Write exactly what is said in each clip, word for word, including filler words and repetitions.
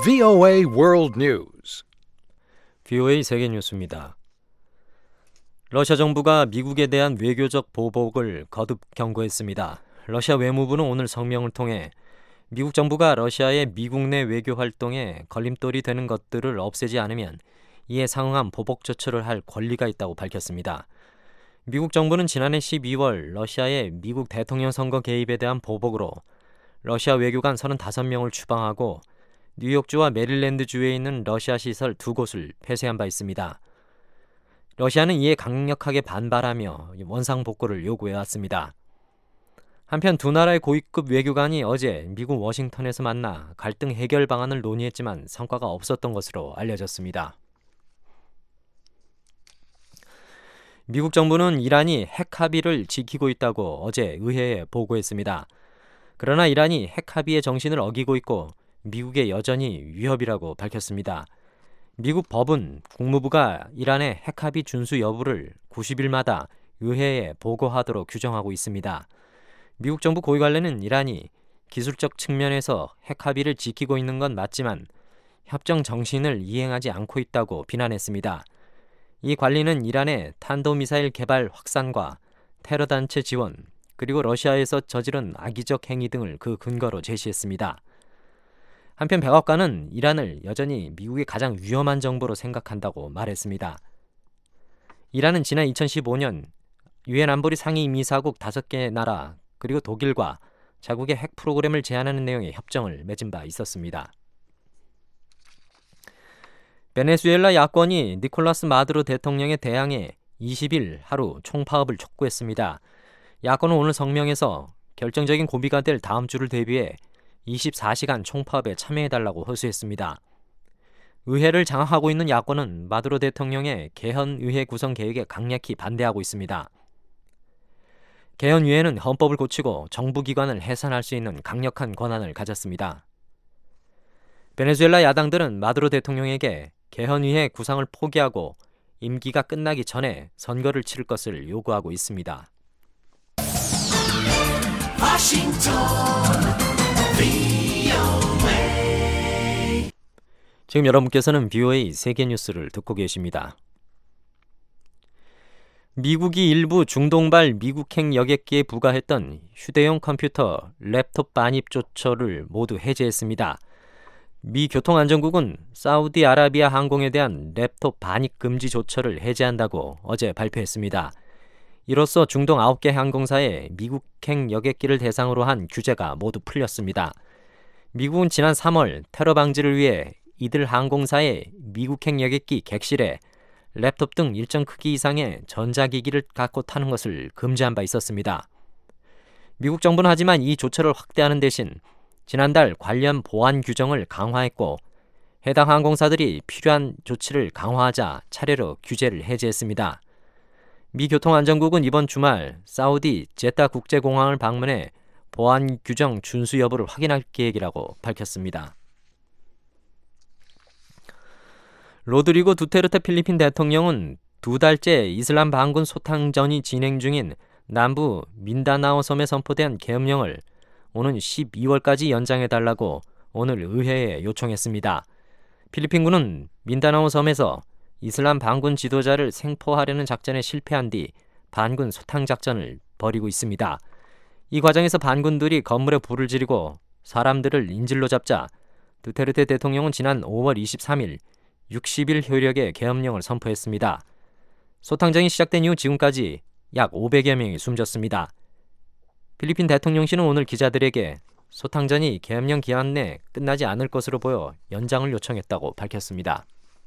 브이오에이 World News. 브이오에이 세계 뉴스입니다. 러시아 정부가 미국에 대한 외교적 보복을 거듭 경고했습니다. 러시아 외무부는 오늘 성명을 통해 미국 정부가 러시아의 미국 내 외교 활동에 걸림돌이 되는 것들을 없애지 않으면 이에 상응한 보복 조처를 할 권리가 있다고 밝혔습니다. 미국 정부는 지난해 십이월 러시아의 미국 대통령 선거 개입에 대한 보복으로 러시아 외교관 서른다섯 명을 추방하고 뉴욕주와 메릴랜드주에 있는 러시아 시설 두 곳을 폐쇄한 바 있습니다. 러시아는 이에 강력하게 반발하며 원상복구를 요구해왔습니다. 한편 두 나라의 고위급 외교관이 어제 미국 워싱턴에서 만나 갈등 해결 방안을 논의했지만 성과가 없었던 것으로 알려졌습니다. 미국 정부는 이란이 핵 합의를 지키고 있다고 어제 의회에 보고했습니다. 그러나 이란이 핵 합의의 정신을 어기고 있고 미국에 여전히 위협이라고 밝혔습니다. 미국 법은 국무부가 이란의 핵 합의 준수 여부를 구십 일마다 의회에 보고하도록 규정하고 있습니다. 미국 정부 고위 관례는 이란이 기술적 측면에서 핵 합의를 지키고 있는 건 맞지만 협정 정신을 이행하지 않고 있다고 비난했습니다. 이 관리는 이란의 탄도미사일 개발 확산과 테러 단체 지원, 그리고 러시아에서 저지른 악의적 행위 등을 그 근거로 제시했습니다. 한편 백악관은 이란을 여전히 미국의 가장 위험한 정부로 생각한다고 말했습니다. 이란은 지난 이천십오 년 유엔 안보리 상임이사국 다섯 개 나라 그리고 독일과 자국의 핵 프로그램을 제한하는 내용의 협정을 맺은 바 있었습니다. 베네수엘라 야권이 니콜라스 마두로 대통령에 대항해 이십 일 하루 총파업을 촉구했습니다. 야권은 오늘 성명에서 결정적인 고비가 될 다음 주를 대비해 이십사 시간 총파업에 참여해달라고 호소했습니다. 의회를 장악하고 있는 야권은 마두로 대통령의 개헌의회 구성 계획에 강력히 반대하고 있습니다. 개헌의회는 헌법을 고치고 정부기관을 해산할 수 있는 강력한 권한을 가졌습니다. 베네수엘라 야당들은 마두로 대통령에게 개헌의회 구성을 포기하고 임기가 끝나기 전에 선거를 치를 것을 요구하고 있습니다. 워싱턴 브이오에이. 지금 여러분께서는 브이오에이 세계 뉴스를 듣고 계십니다. 미국이 일부 중동발 미국행 여객기에 부과했던 휴대용 컴퓨터, 랩톱 반입 조처를 모두 해제했습니다. 미 교통안전국은 사우디아라비아 항공에 대한 랩톱 반입 금지 조처를 해제한다고 어제 발표했습니다. 이로써 중동 아홉 개 항공사의 미국행 여객기를 대상으로 한 규제가 모두 풀렸습니다. 미국은 지난 삼월 테러 방지를 위해 이들 항공사의 미국행 여객기 객실에 랩톱 등 일정 크기 이상의 전자기기를 갖고 타는 것을 금지한 바 있었습니다. 미국 정부는 하지만 이 조처를 확대하는 대신 지난달 관련 보안 규정을 강화했고 해당 항공사들이 필요한 조치를 강화하자 차례로 규제를 해제했습니다. 미 교통안전국은 이번 주말 사우디 제타 국제공항을 방문해 보안 규정 준수 여부를 확인할 계획이라고 밝혔습니다. 로드리고 두테르테 필리핀 대통령은 두 달째 이슬람 반군 소탕전이 진행 중인 남부 민다나오 섬에 선포된 계엄령을 오는 십이월까지 연장해달라고 오늘 의회에 요청했습니다. 필리핀군은 민다나오 섬에서 이슬람 반군 지도자를 생포하려는 작전에 실패한 뒤 반군 소탕 작전을 벌이고 있습니다. 이 과정에서 반군들이 건물에 불을 지르고 사람들을 인질로 잡자 두테르테 대통령은 지난 오월 이십삼일 육십 일 효력의 계엄령을 선포했습니다. 소탕전이 시작된 이후 지금까지 약 오백여 명이 숨졌습니다. 필리핀 대통령실은 오늘 기자들에게 소탕전이 계엄령 기한 내 끝나지 않을 것으로 보여 연장을 요청했다고 밝혔습니다.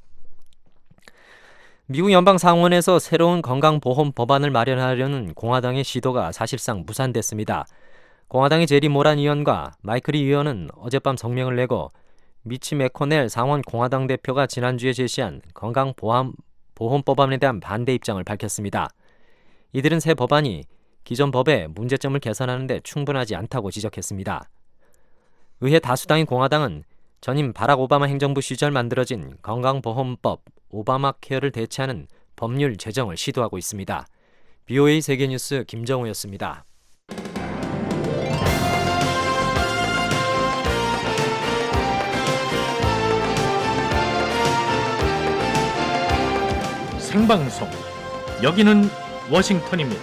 미국 연방 상원에서 새로운 건강보험 법안을 마련하려는 공화당의 시도가 사실상 무산됐습니다. 공화당의 제리 모란 의원과 마이클 리 의원은 어젯밤 성명을 내고 미치 매코넬 상원 공화당 대표가 지난주에 제시한 건강보험법안에 대한 반대 입장을 밝혔습니다. 이들은 새 법안이 기존 법의 문제점을 개선하는 데 충분하지 않다고 지적했습니다. 의회 다수당인 공화당은 전임 바락 오바마 행정부 시절 만들어진 건강보험법 오바마 케어를 대체하는 법률 제정을 시도하고 있습니다. 브이오에이 세계뉴스 김정우였습니다. 생방송, 여기는 워싱턴입니다.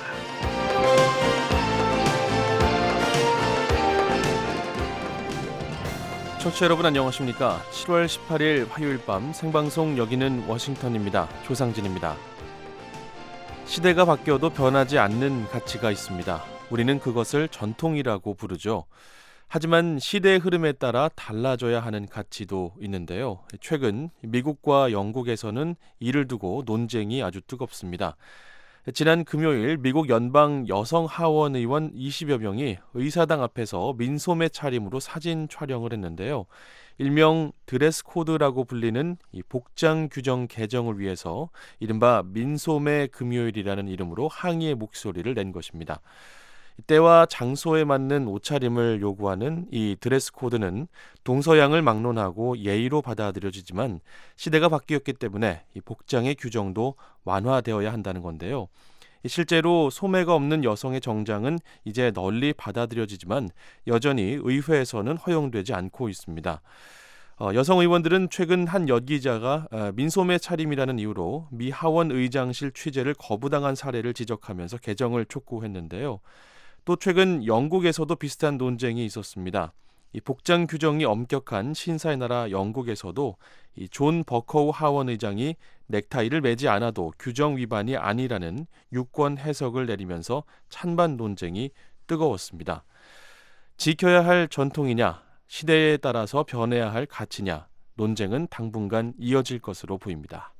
청취자 여러분 안녕하십니까? 칠월 십팔일 화요일 밤 생방송 여기는 워싱턴입니다. 조상진입니다. 시대가 바뀌어도 변하지 않는 가치가 있습니다. 우리는 그것을 전통이라고 부르죠. 하지만 시대의 흐름에 따라 달라져야 하는 가치도 있는데요. 최근 미국과 영국에서는 이를 두고 논쟁이 아주 뜨겁습니다. 지난 금요일 미국 연방 여성 하원 의원 이십여 명이 의사당 앞에서 민소매 차림으로 사진 촬영을 했는데요. 일명 드레스 코드라고 불리는 이 복장 규정 개정을 위해서 이른바 민소매 금요일이라는 이름으로 항의의 목소리를 낸 것입니다. 때와 장소에 맞는 옷차림을 요구하는 이 드레스 코드는 동서양을 막론하고 예의로 받아들여지지만 시대가 바뀌었기 때문에 이 복장의 규정도 완화되어야 한다는 건데요. 실제로 소매가 없는 여성의 정장은 이제 널리 받아들여지지만 여전히 의회에서는 허용되지 않고 있습니다. 어, 여성 의원들은 최근 한 여기자가 어, 민소매 차림이라는 이유로 미 하원 의장실 취재를 거부당한 사례를 지적하면서 개정을 촉구했는데요. 또 최근 영국에서도 비슷한 논쟁이 있었습니다. 이 복장 규정이 엄격한 신사의 나라 영국에서도 이 존 버커우 하원 의장이 넥타이를 매지 않아도 규정 위반이 아니라는 유권 해석을 내리면서 찬반 논쟁이 뜨거웠습니다. 지켜야 할 전통이냐, 시대에 따라서 변해야 할 가치냐, 논쟁은 당분간 이어질 것으로 보입니다.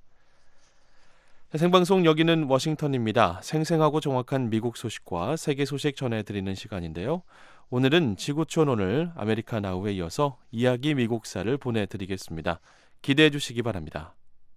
생방송 여기는 워싱턴입니다. 생생하고 정확한 미국 소식과 세계 소식 전해드리는 시간인데요. 오늘은 지구촌 오늘 아메리카 나우에 이어서 이야기 미국사를 보내드리겠습니다. 기대해 주시기 바랍니다.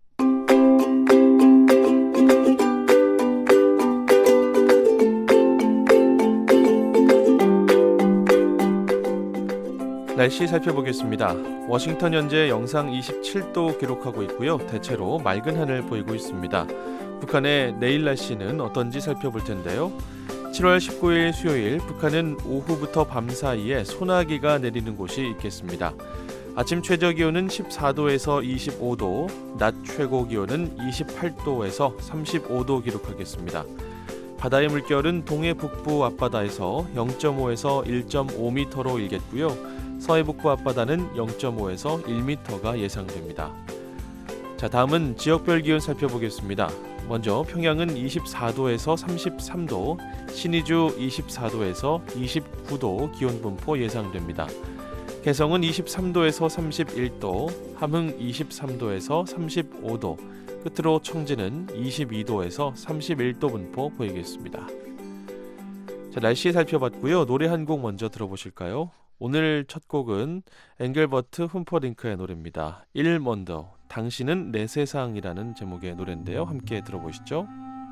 날씨 살펴보겠습니다. 워싱턴 현재 영상 이십칠 도 기록하고 있고요. 대체로 맑은 하늘 보이고 있습니다. 북한의 내일 날씨는 어떤지 살펴볼 텐데요. 칠월 십구일 수요일 북한은 오후부터 밤 사이에 소나기가 내리는 곳이 있겠습니다. 아침 최저 기온은 십사 도에서 이십오 도, 낮 최고 기온은 이십팔 도에서 삼십오 도 기록하겠습니다. 바다의 물결은 동해 북부 앞바다에서 영 점 오에서 일 점 오 미터로 일겠고요. 서해 북부 앞바다는 영 점 오에서 일 미터가 예상됩니다. 자, 다음은 지역별 기온 살펴보겠습니다. 먼저 평양은 이십사 도에서 삼십삼 도, 신의주 이십사 도에서 이십구 도 기온 분포 예상됩니다. 개성은 이십삼 도에서 삼십일 도, 함흥 이십삼 도에서 삼십오 도, 끝으로 청진은 이십이 도에서 삼십일 도 분포 보이겠습니다. 자, 날씨 살펴봤고요. 노래 한 곡 먼저 들어보실까요? 오늘 첫 곡은 앵글버트 훔퍼링크의 노래입니다. 일 먼더, 당신은 내 세상이라는 제목의 노래인데요. 함께 들어보시죠.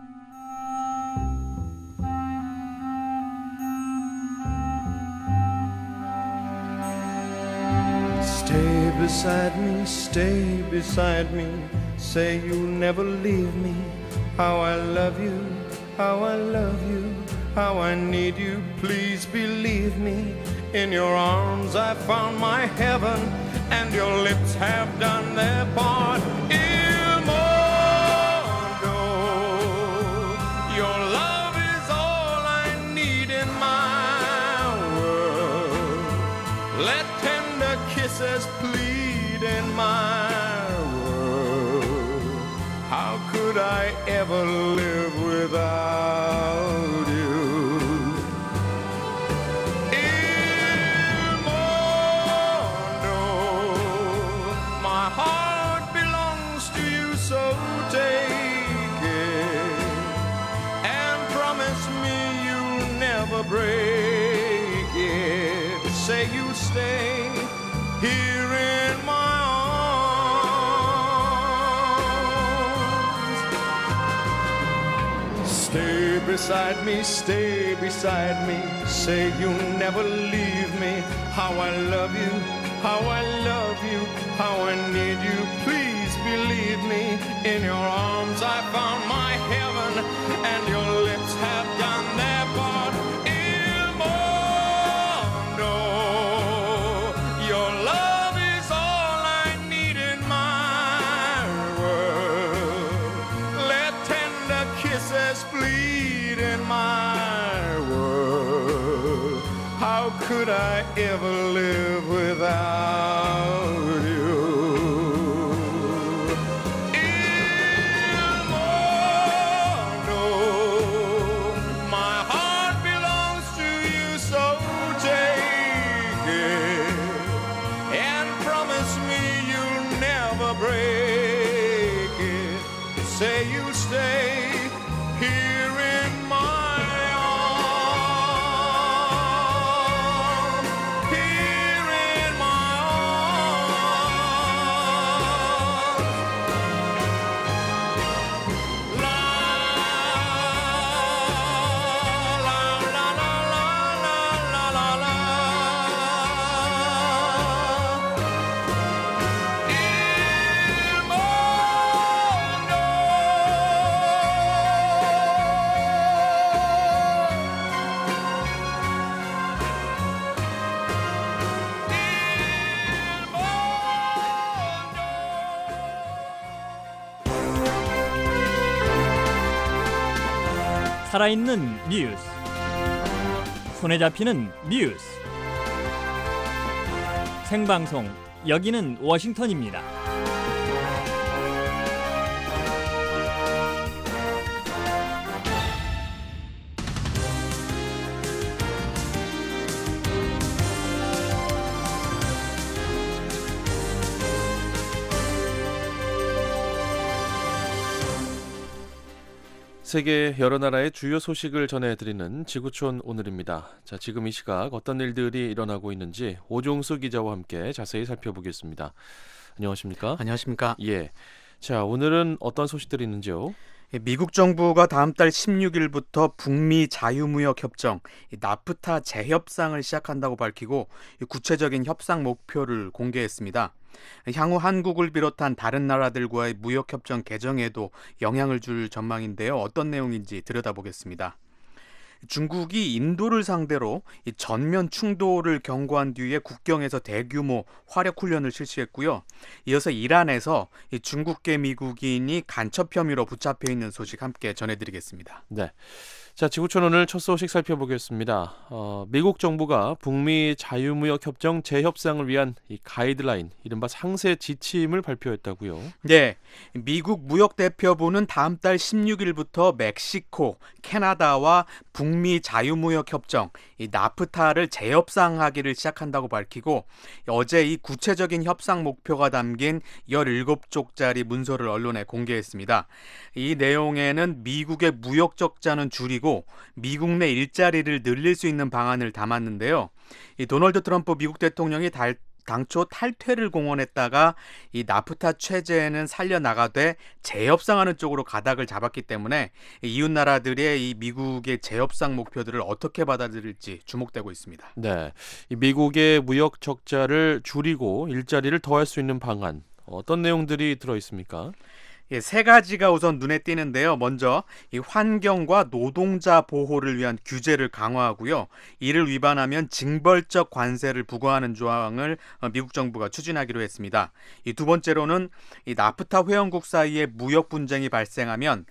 Stay beside me, stay beside me. Say you'll never leave me. How I love you, how I love you, how I need you. Please believe me. In your arms I found my heaven, and your lips have done their part. Il mondo, your love is all I need in my world. Let tender kisses plead in my world. How could I ever live without you? Break it. Say you'll stay here in my arms. Stay beside me, stay beside me. Say you'll never leave me. How I love you, how I love you, how I need you. Please believe me. In your arms I found my heaven, and your lips have done their part. Let How could I ever live without you? Il mondo, my heart belongs to you, so take it and promise me you'll never break it. Say you'll stay here in my arms, here in my arms. La la la la la la la la. Il mondo. 살아있는 뉴스, 손에 잡히는 뉴스, 생방송, 여기는 워싱턴입니다. 세계 여러 나라의 주요 소식을 전해드리는 지구촌 오늘입니다. 자, 지금 이 시각 어떤 일들이 일어나고 있는지 오종수 기자와 함께 자세히 살펴보겠습니다. 안녕하십니까? 안녕하십니까? 예. 자, 오늘은 어떤 소식들이 있는지요? 미국 정부가 다음 달 십육 일부터 북미 자유무역 협정 나프타 재협상을 시작한다고 밝히고 구체적인 협상 목표를 공개했습니다. 향후 한국을 비롯한 다른 나라들과의 무역협정 개정에도 영향을 줄 전망인데요. 어떤 내용인지 들여다보겠습니다. 중국이 인도를 상대로 이 전면 충돌을 경고한 뒤에 국경에서 대규모 화력 훈련을 실시했고요. 이어서 이란에서 이 중국계 미국인이 간첩 혐의로 붙잡혀 있는 소식 함께 전해드리겠습니다. 네. 자, 지구촌 오늘 첫 소식 살펴보겠습니다. 어, 미국 정부가 북미 자유무역협정 재협상을 위한 이 가이드라인, 이른바 상세 지침을 발표했다고요? 네, 미국 무역대표부는 다음 달 십육 일부터 멕시코, 캐나다와 북미 자유무역협정 이 나프타를 재협상하기를 시작한다고 밝히고 어제 이 구체적인 협상 목표가 담긴 열일곱 쪽짜리 문서를 언론에 공개했습니다. 이 내용에는 미국의 무역 적자는 줄이고 미국 내 일자리를 늘릴 수 있는 방안을 담았는데요. 이 도널드 트럼프 미국 대통령이 달, 당초 탈퇴를 공언했다가 이 나프타 체제는 살려나가되 재협상하는 쪽으로 가닥을 잡았기 때문에 이웃 나라들의 이 미국의 재협상 목표들을 어떻게 받아들일지 주목되고 있습니다. 네, 이 미국의 무역 적자를 줄이고 일자리를 더할 수 있는 방안, 어떤 내용들이 들어 있습니까? 예, 세 가지가 우선 눈에 띄는데요. 먼저 이 환경과 노동자 보호를 위한 규제를 강화하고요. 이를 위반하면 징벌적 관세를 부과하는 조항을 미국 정부가 추진하기로 했습니다. 이 두 번째로는 이 나프타 회원국 사이에 무역 분쟁이 발생하면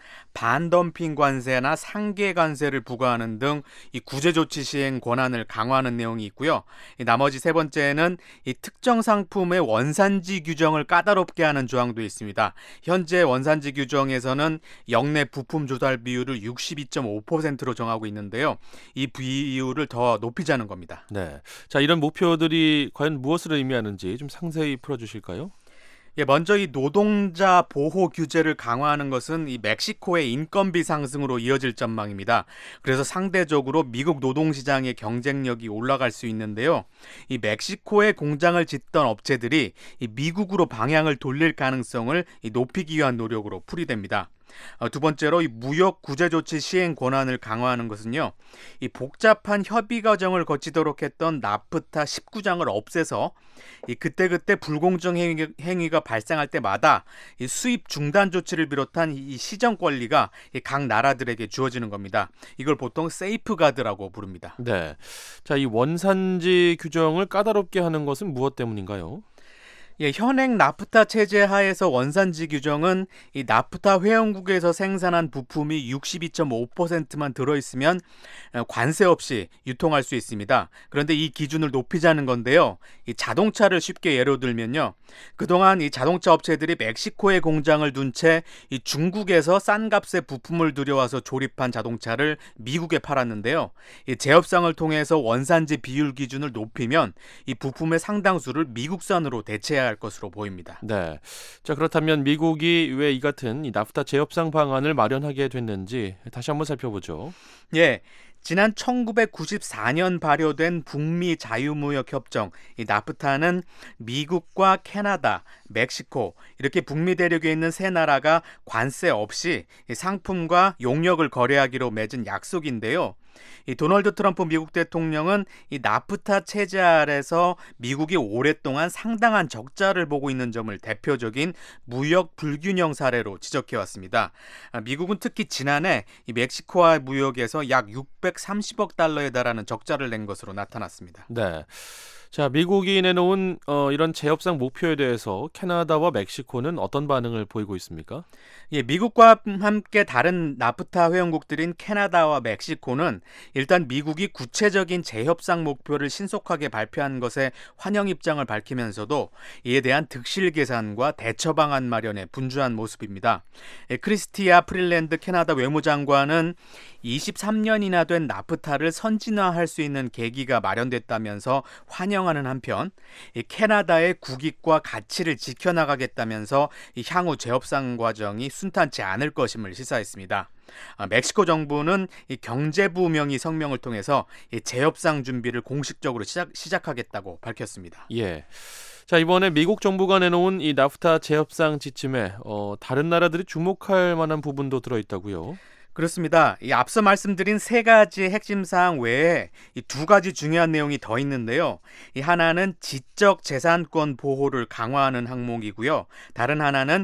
반덤핑 관세나 상계 관세를 부과하는 등 이 구제 조치 시행 권한을 강화하는 내용이 있고요. 이 나머지 세 번째는 이 특정 상품의 원산지 규정을 까다롭게 하는 조항도 있습니다. 현재 원산지 규정에서는 역내 부품 조달 비율을 육십이 점 오 퍼센트로 정하고 있는데요. 이 비율을 더 높이자는 겁니다. 네, 자, 이런 목표들이 과연 무엇을 의미하는지 좀 상세히 풀어주실까요? 예, 먼저 이 노동자 보호 규제를 강화하는 것은 이 멕시코의 인건비 상승으로 이어질 전망입니다. 그래서 상대적으로 미국 노동시장의 경쟁력이 올라갈 수 있는데요. 이 멕시코에 공장을 짓던 업체들이 이 미국으로 방향을 돌릴 가능성을 이 높이기 위한 노력으로 풀이됩니다. 두 번째로 이 무역 구제 조치 시행 권한을 강화하는 것은요. 이 복잡한 협의 과정을 거치도록 했던 나프타 십구 장을 없애서 이 그때그때 불공정 행위, 행위가 발생할 때마다 이 수입 중단 조치를 비롯한 이 시정 권리가 이 각 나라들에게 주어지는 겁니다. 이걸 보통 세이프가드라고 부릅니다. 네. 자, 이 원산지 규정을 까다롭게 하는 것은 무엇 때문인가요? 예, 현행 나프타 체제 하에서 원산지 규정은 이 나프타 회원국에서 생산한 부품이 육십이 점 오 퍼센트만 들어있으면 관세 없이 유통할 수 있습니다. 그런데 이 기준을 높이자는 건데요. 이 자동차를 쉽게 예로 들면요. 그동안 이 자동차 업체들이 멕시코에 공장을 둔 채 이 중국에서 싼 값에 부품을 들여와서 조립한 자동차를 미국에 팔았는데요. 이 제협상을 통해서 원산지 비율 기준을 높이면 이 부품의 상당수를 미국산으로 대체해야 할 것으로 보입니다. 네. 자, 그렇다면 미국이 왜 이 같은 이 나프타 재협상 방안을 마련하게 됐는지 다시 한번 살펴보죠. 예. 지난 천구백구십사 년 발효된 북미 자유무역 협정, 이 나프타는 미국과 캐나다, 멕시코 이렇게 북미 대륙에 있는 세 나라가 관세 없이 상품과 용역을 거래하기로 맺은 약속인데요. 이 도널드 트럼프 미국 대통령은 이 나프타 체제 아래서 미국이 오랫동안 상당한 적자를 보고 있는 점을 대표적인 무역 불균형 사례로 지적해왔습니다. 미국은 특히 지난해 이 멕시코와 무역에서 약 육백삼십억 달러에 달하는 적자를 낸 것으로 나타났습니다. 네. 자, 미국이 내놓은 어, 이런 재협상 목표에 대해서 캐나다와 멕시코는 어떤 반응을 보이고 있습니까? 예, 미국과 함께 다른 나프타 회원국들인 캐나다와 멕시코는 일단 미국이 구체적인 재협상 목표를 신속하게 발표한 것에 환영 입장을 밝히면서도 이에 대한 득실 계산과 대처 방안 마련에 분주한 모습입니다. 예, 크리스티아 프릴랜드 캐나다 외무장관은 이십삼 년이나 된 나프타를 선진화할 수 있는 계기가 마련됐다면서 환영하는 한편 이 캐나다의 국익과 가치를 지켜나가겠다면서 이 향후 재협상 과정이 순탄치 않을 것임을 시사했습니다. 아, 멕시코 정부는 이 경제부명의 성명을 통해서 이 재협상 준비를 공식적으로 시작, 시작하겠다고 밝혔습니다. 예. 자, 이번에 미국 정부가 내놓은 이 나프타 재협상 지침에 어, 다른 나라들이 주목할 만한 부분도 들어있다고요? 그렇습니다. 이 앞서 말씀드린 세 가지 핵심 사항 외에 이 두 가지 중요한 내용이 더 있는데요. 이 하나는 지적 재산권 보호를 강화하는 항목이고요. 다른 하나는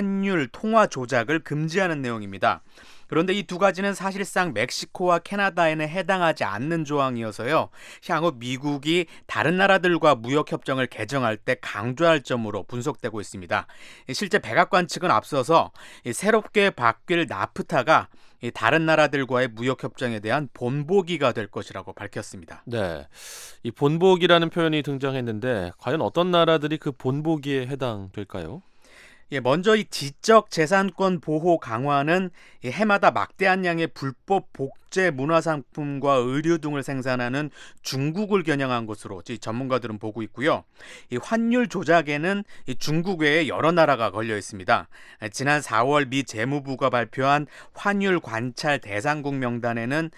환율 통화 조작을 금지하는 내용입니다. 그런데 이 두 가지는 사실상 멕시코와 캐나다에는 해당하지 않는 조항이어서요. 향후 미국이 다른 나라들과 무역협정을 개정할 때 강조할 점으로 분석되고 있습니다. 실제 백악관 측은 앞서서 새롭게 바뀔 나프타가 다른 나라들과의 무역협정에 대한 본보기가 될 것이라고 밝혔습니다. 네, 이 본보기라는 표현이 등장했는데 과연 어떤 나라들이 그 본보기에 해당될까요? 예, 먼저 이 지적 재산권 보호 강화는 이 해마다 막대한 양의 불법 복제 문화상품과 의류 등을 생산하는 중국을 겨냥한 것으로 전문가들은 보고 있고요. 이 환율 조작에는 이 중국 외에 여러 나라가 걸려 있습니다. 지난 사월 미 재무부가 발표한 환율 관찰 대상국 명단에는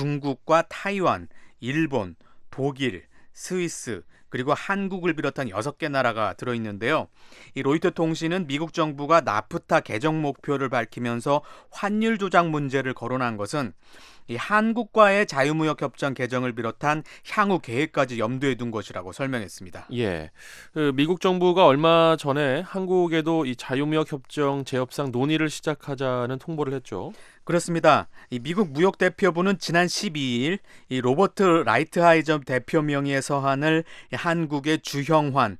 중국과 타이완, 일본, 독일, 스위스, 그리고 한국을 비롯한 여섯 개 나라가 들어있는데요. 이 로이터 통신은 미국 정부가 나프타 개정 목표를 밝히면서 환율 조작 문제를 거론한 것은 이 한국과의 자유무역 협정 개정을 비롯한 향후 계획까지 염두에 둔 것이라고 설명했습니다. 예, 그 미국 정부가 얼마 전에 한국에도 이 자유무역 협정 재협상 논의를 시작하자는 통보를 했죠. 그렇습니다. 이 미국 무역대표부는 지난 십이 일 이 로버트 라이트하이저 대표 명의의 서한을 한국의 주형환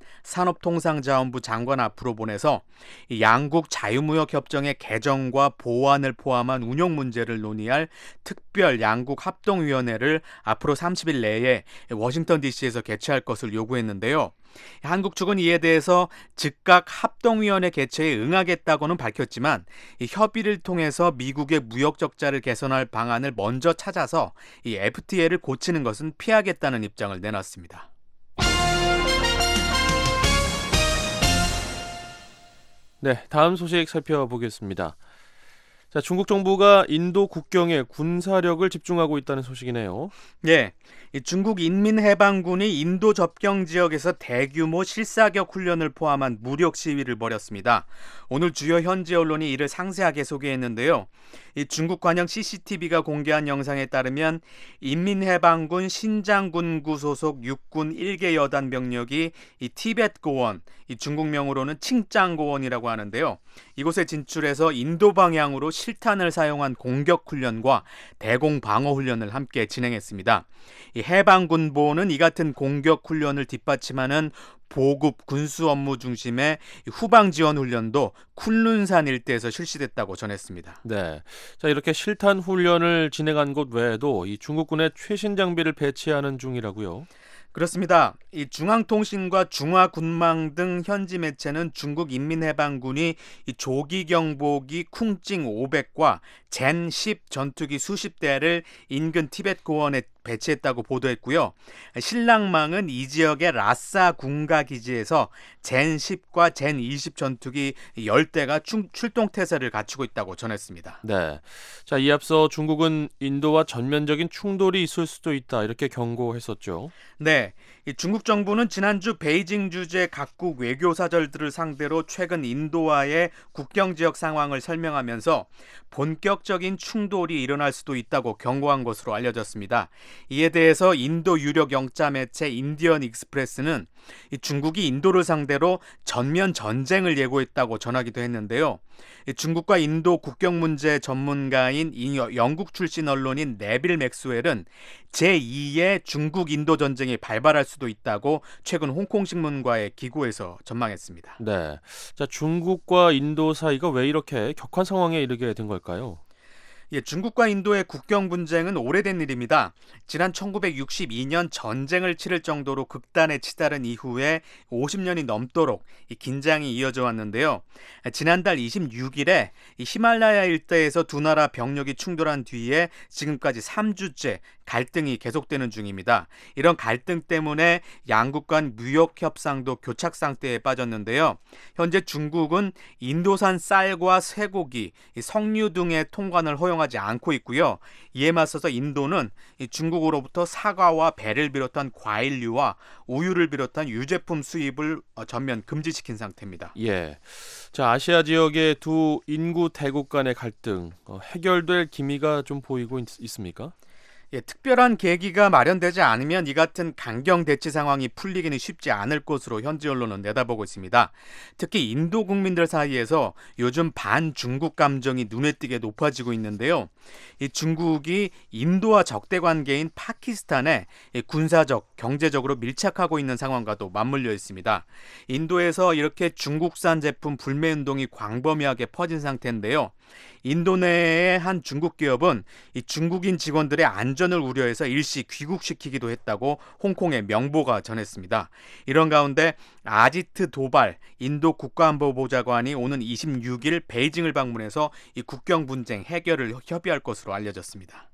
산업통상자원부 장관 앞으로 보내서 이 양국 자유무역협정의 개정과 보완을 포함한 운용 문제를 논의할 특별 양국 합동위원회를 앞으로 삼십 일 내에 워싱턴 디씨에서 개최할 것을 요구했는데요. 한국 측은 이에 대해서 즉각 합동위원회 개최에 응하겠다고는 밝혔지만 이 협의를 통해서 미국의 무역 적자를 개선할 방안을 먼저 찾아서 이 에프티에이를 고치는 것은 피하겠다는 입장을 내놨습니다. 네, 다음 소식 살펴보겠습니다. 자, 중국 정부가 인도 국경에 군사력을 집중하고 있다는 소식이네요. 예, 이 중국 인민해방군이 인도 접경 지역에서 대규모 실사격 훈련을 포함한 무력 시위를 벌였습니다. 오늘 주요 현지 언론이 이를 상세하게 소개했는데요. 이 중국 관영 씨씨티비가 공개한 영상에 따르면 인민해방군 신장군구 소속 육군 일 개 여단 병력이 이 티벳 고원, 이 중국명으로는 칭짱 고원이라고 하는데요. 이곳에 진출해서 인도 방향으로 실탄을 사용한 공격 훈련과 대공 방어 훈련을 함께 진행했습니다. 이 해방군보는 이 같은 공격 훈련을 뒷받침하는 보급 군수 업무 중심의 후방 지원 훈련도 쿤룬산 일대에서 실시됐다고 전했습니다. 네, 자 이렇게 실탄 훈련을 진행한 곳 외에도 이 중국군의 최신 장비를 배치하는 중이라고요. 그렇습니다. 이 중앙통신과 중화군망 등 현지 매체는 중국 인민해방군이 이 조기 경보기 쿵찡 오백과 젠 십 전투기 수십 대를 인근 티벳 고원에 배치했다고 보도했고요. 신랑망은 이 지역의 라싸 군가 기지에서 젠 십과 젠 이십 전투기 십 대가 출동 태세를 갖추고 있다고 전했습니다. 네, 자 이 앞서 중국은 인도와 전면적인 충돌이 있을 수도 있다 이렇게 경고했었죠. 네, 이 중국 정부는 지난주 베이징 주재 각국 외교사절들을 상대로 최근 인도와의 국경 지역 상황을 설명하면서 본격적인 충돌이 일어날 수도 있다고 경고한 것으로 알려졌습니다. 이에 대해서 인도 유력 영자 매체 인디언 익스프레스는 이 중국이 인도를 상대로 전면 전쟁을 예고했다고 전하기도 했는데요. 이 중국과 인도 국경 문제 전문가인 영국 출신 언론인 네빌 맥스웰은 제이의 중국 인도 전쟁이 발발할 수도 있다고 최근 홍콩 신문과의 기고에서 전망했습니다. 네, 자 중국과 인도 사이가 왜 이렇게 격한 상황에 이르게 된 걸까요? 예, 중국과 인도의 국경 분쟁은 오래된 일입니다. 지난 천구백육십이 년 전쟁을 치를 정도로 극단에 치달은 이후에 오십 년이 넘도록 이 긴장이 이어져 왔는데요. 지난달 이십육 일에 이 히말라야 일대에서 두 나라 병력이 충돌한 뒤에 지금까지 삼 주째 갈등이 계속되는 중입니다. 이런 갈등 때문에 양국 간 무역 협상도 교착 상태에 빠졌는데요. 현재 중국은 인도산 쌀과 쇠고기, 석류 등의 통관을 허용하지 않고 있고요. 이에 맞서서 인도는 중국으로부터 사과와 배를 비롯한 과일류와 우유를 비롯한 유제품 수입을 전면 금지시킨 상태입니다. 예, 자 아시아 지역의 두 인구 대국 간의 갈등 어, 해결될 기미가 좀 보이고 있, 있습니까? 예, 특별한 계기가 마련되지 않으면 이 같은 강경 대치 상황이 풀리기는 쉽지 않을 것으로 현지 언론은 내다보고 있습니다. 특히 인도 국민들 사이에서 요즘 반중국 감정이 눈에 띄게 높아지고 있는데요. 이 중국이 인도와 적대 관계인 파키스탄에 군사적, 경제적으로 밀착하고 있는 상황과도 맞물려 있습니다. 인도에서 이렇게 중국산 제품 불매 운동이 광범위하게 퍼진 상태인데요. 인도 내의 한 중국 기업은 이 중국인 직원들의 안전을 우려해서 일시 귀국시키기도 했다고 홍콩의 명보가 전했습니다. 이런 가운데 아지트 도발 인도 국가안보보좌관이 오는 이십육 일 베이징을 방문해서 이 국경 분쟁 해결을 협의할 것으로 알려졌습니다.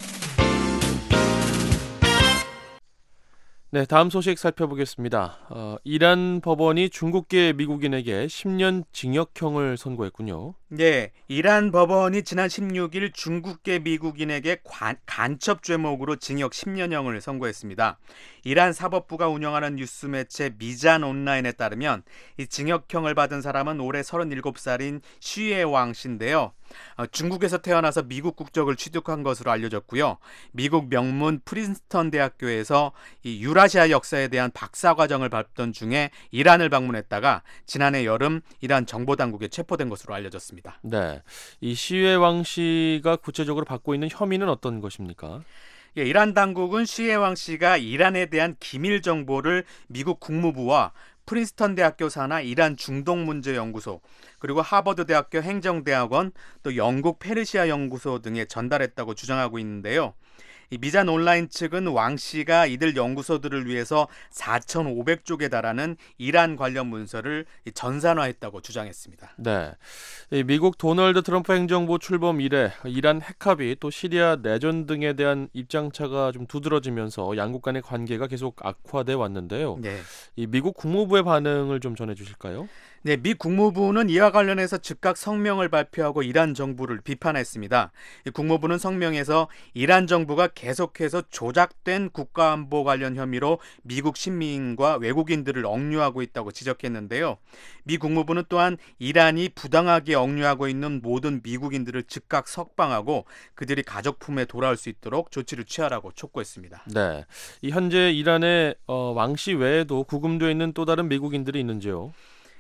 네, 다음 소식 살펴보겠습니다. 어, 이란 법원이 중국계 미국인에게 십 년 징역형을 선고했군요. 네, 이란 법원이 지난 십육 일 중국계 미국인에게 관, 간첩 죄목으로 징역 십 년형을 선고했습니다. 이란 사법부가 운영하는 뉴스 매체 미잔 온라인에 따르면 이 징역형을 받은 사람은 올해 서른일곱 살인 쉬에 왕 씨인데요. 어, 중국에서 태어나서 미국 국적을 취득한 것으로 알려졌고요. 미국 명문 프린스턴 대학교에서 이 유라시아 역사에 대한 박사 과정을 밟던 중에 이란을 방문했다가 지난해 여름 이란 정보 당국에 체포된 것으로 알려졌습니다. 네, 이 시외 왕 씨가 구체적으로 받고 있는 혐의는 어떤 것입니까? 예, 이란 당국은 쉬에 왕 씨가 이란에 대한 기밀 정보를 미국 국무부와 프린스턴 대학교 산하 이란 중동문제연구소, 그리고 하버드 대학교 행정대학원, 또 영국 페르시아 연구소 등에 전달했다고 주장하고 있는데요. 이 미잔 온라인 측은 왕 씨가 이들 연구소들을 위해서 사천오백 쪽에 달하는 이란 관련 문서를 전산화했다고 주장했습니다. 네, 이 미국 도널드 트럼프 행정부 출범 이래 이란 핵합의 또 시리아 내전 등에 대한 입장차가 좀 두드러지면서 양국 간의 관계가 계속 악화돼 왔는데요. 네. 이 미국 국무부의 반응을 좀 전해주실까요? 네, 미 국무부는 이와 관련해서 즉각 성명을 발표하고 이란 정부를 비판했습니다. 이 국무부는 성명에서 이란 정부가 계속해서 조작된 국가안보 관련 혐의로 미국 시민과 외국인들을 억류하고 있다고 지적했는데요. 미 국무부는 또한 이란이 부당하게 억류하고 있는 모든 미국인들을 즉각 석방하고 그들이 가족 품에 돌아올 수 있도록 조치를 취하라고 촉구했습니다. 네, 이 현재 이란에 어, 왕씨 외에도 구금되어 있는 또 다른 미국인들이 있는지요?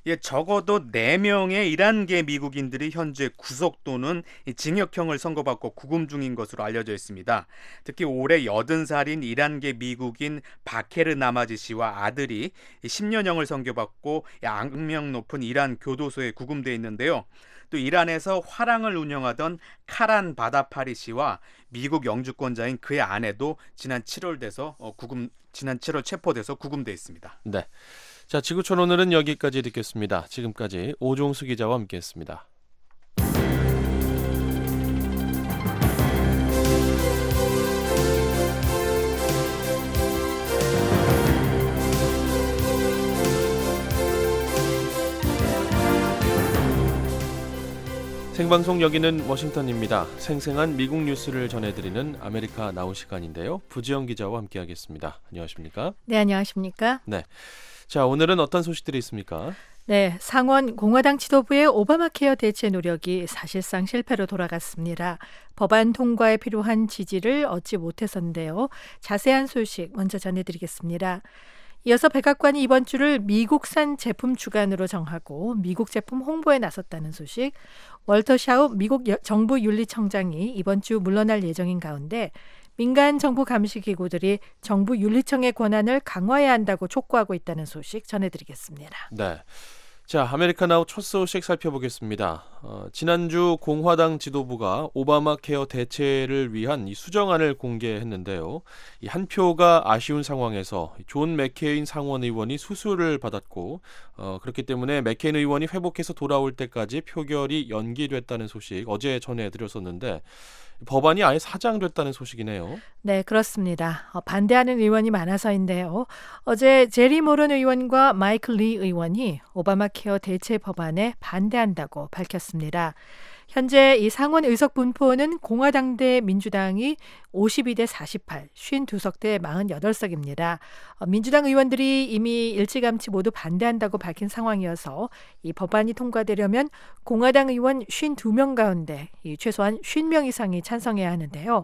예, 적어도 네 명의 이란계 미국인들이 현재 구속 또는 징역형을 선고받고 구금 중인 것으로 알려져 있습니다. 특히 올해 여든 살인 이란계 미국인 바케르 나마지 씨와 아들이 십 년형을 선고받고 악명 높은 이란 교도소에 구금돼 있는데요. 또 이란에서 화랑을 운영하던 카란 바다파리 씨와 미국 영주권자인 그의 아내도 지난 칠월 돼서 구금 지난 칠월 체포돼서 구금돼 있습니다. 네. 자, 지구촌 오늘은 여기까지 듣겠습니다. 지금까지 오종수 기자와 함께했습니다. 생방송 여기는 워싱턴입니다. 생생한 미국 뉴스를 전해드리는 아메리카 나우 시간인데요. 부지영 기자와 함께하겠습니다. 안녕하십니까? 네, 안녕하십니까? 네. 자, 오늘은 어떤 소식들이 있습니까? 네, 상원 공화당 지도부의 오바마 케어 대체 노력이 사실상 실패로 돌아갔습니다. 법안 통과에 필요한 지지를 얻지 못해서인데요. 자세한 소식 먼저 전해드리겠습니다. 이어서 백악관이 이번 주를 미국산 제품 주간으로 정하고 미국 제품 홍보에 나섰다는 소식, 월터 샤우 미국 정부 윤리청장이 이번 주 물러날 예정인 가운데 민간 정부 감시 기구들이 정부 윤리청의 권한을 강화해야 한다고 촉구하고 있다는 소식 전해드리겠습니다. 네. 자, 아메리카 나우 첫 소식 살펴보겠습니다. 어, 지난주 공화당 지도부가 오바마 케어 대체를 위한 이 수정안을 공개했는데요. 이 한 표가 아쉬운 상황에서 존 맥케인 상원 의원이 수술을 받았고 어, 그렇기 때문에 맥케인 의원이 회복해서 돌아올 때까지 표결이 연기됐다는 소식 어제 전해드렸었는데 법안이 아예 사장됐다는 소식이네요. 네, 그렇습니다. 어, 반대하는 의원이 많아서인데요. 어제 제리 모런 의원과 마이클 리 의원이 오바마 케어 대체 법안에 반대한다고 밝혔습니다. 현재 이 상원 의석 분포는 공화당 대 민주당이 오십이 대 사십팔, 오십이 석 대 사십팔 석입니다. 어, 민주당 의원들이 이미 일찌감치 모두 반대한다고 밝힌 상황이어서 이 법안이 통과되려면 공화당 의원 오십이 명 가운데 이 최소한 오십 명 이상이 찬성해야 하는데요.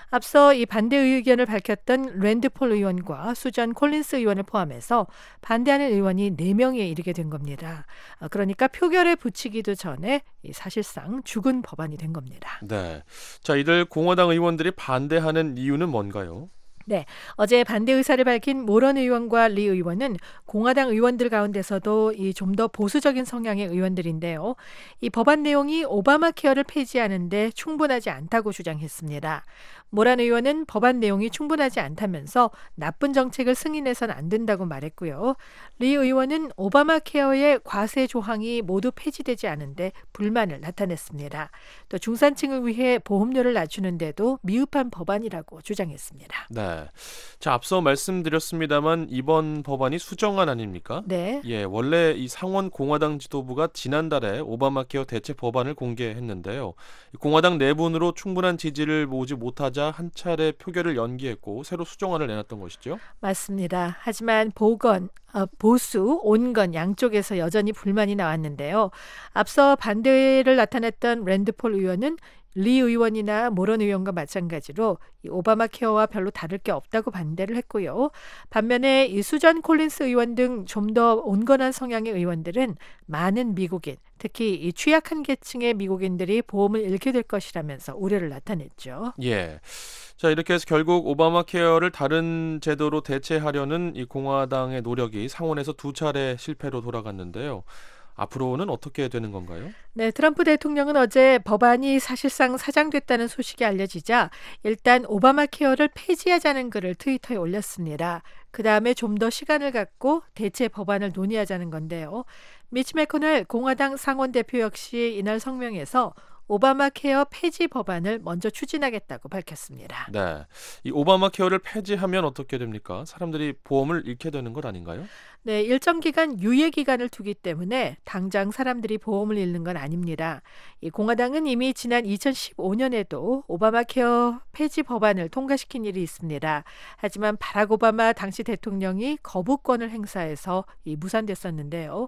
앞서 이 반대 의견을 밝혔던 랜드 폴 의원과 수전 콜린스 의원을 포함해서 반대하는 의원이 네 명에 이르게 된 겁니다. 그러니까 표결에 붙이기도 전에 사실상 죽은 법안이 된 겁니다. 네. 자, 이들 공화당 의원들이 반대하는 이유는 뭔가요? 네, 어제 반대 의사를 밝힌 모런 의원과 리 의원은 공화당 의원들 가운데서도 이 좀 더 보수적인 성향의 의원들인데요. 이 법안 내용이 오바마 케어를 폐지하는데 충분하지 않다고 주장했습니다. 모란 의원은 법안 내용이 충분하지 않다면서 나쁜 정책을 승인해서는 안 된다고 말했고요. 리 의원은 오바마 케어의 과세 조항이 모두 폐지되지 않은데 불만을 나타냈습니다. 또 중산층을 위해 보험료를 낮추는데도 미흡한 법안이라고 주장했습니다. 네. 자, 앞서 말씀드렸습니다만 이번 법안이 수정안 아닙니까? 네. 예, 원래 이 상원 공화당 지도부가 지난달에 오바마 케어 대체 법안을 공개했는데요. 공화당 내분으로 충분한 지지를 모으지 못하자 한 차례 표결을 연기했고 새로 수정안을 내놨던 것이죠. 맞습니다. 하지만 보건, 어, 보수, 온건 양쪽에서 여전히 불만이 나왔는데요. 앞서 반대를 나타냈던 랜드 폴 의원은 리 의원이나 모런 의원과 마찬가지로 이 오바마 케어와 별로 다를 게 없다고 반대를 했고요. 반면에 이 수전 콜린스 의원 등 좀 더 온건한 성향의 의원들은 많은 미국인, 특히 이 취약한 계층의 미국인들이 보험을 잃게 될 것이라면서 우려를 나타냈죠. 예. 자, 이렇게 해서 결국 오바마 케어를 다른 제도로 대체하려는 이 공화당의 노력이 상원에서 두 차례 실패로 돌아갔는데요. 앞으로는 어떻게 되는 건가요? 네, 트럼프 대통령은 어제 법안이 사실상 사장됐다는 소식이 알려지자 일단 오바마 케어를 폐지하자는 글을 트위터에 올렸습니다. 그 다음에 좀 더 시간을 갖고 대체 법안을 논의하자는 건데요. 미치 매코넬 공화당 상원 대표 역시 이날 성명에서 오바마 케어 폐지 법안을 먼저 추진하겠다고 밝혔습니다. 네, 이 오바마 케어를 폐지하면 어떻게 됩니까? 사람들이 보험을 잃게 되는 것 아닌가요? 네, 일정 기간 유예 기간을 두기 때문에 당장 사람들이 보험을 잃는 건 아닙니다. 이 공화당은 이미 지난 이천십오 년에도 오바마 케어 폐지 법안을 통과시킨 일이 있습니다. 하지만 바락 오바마 당시 대통령이 거부권을 행사해서 이 무산됐었는데요.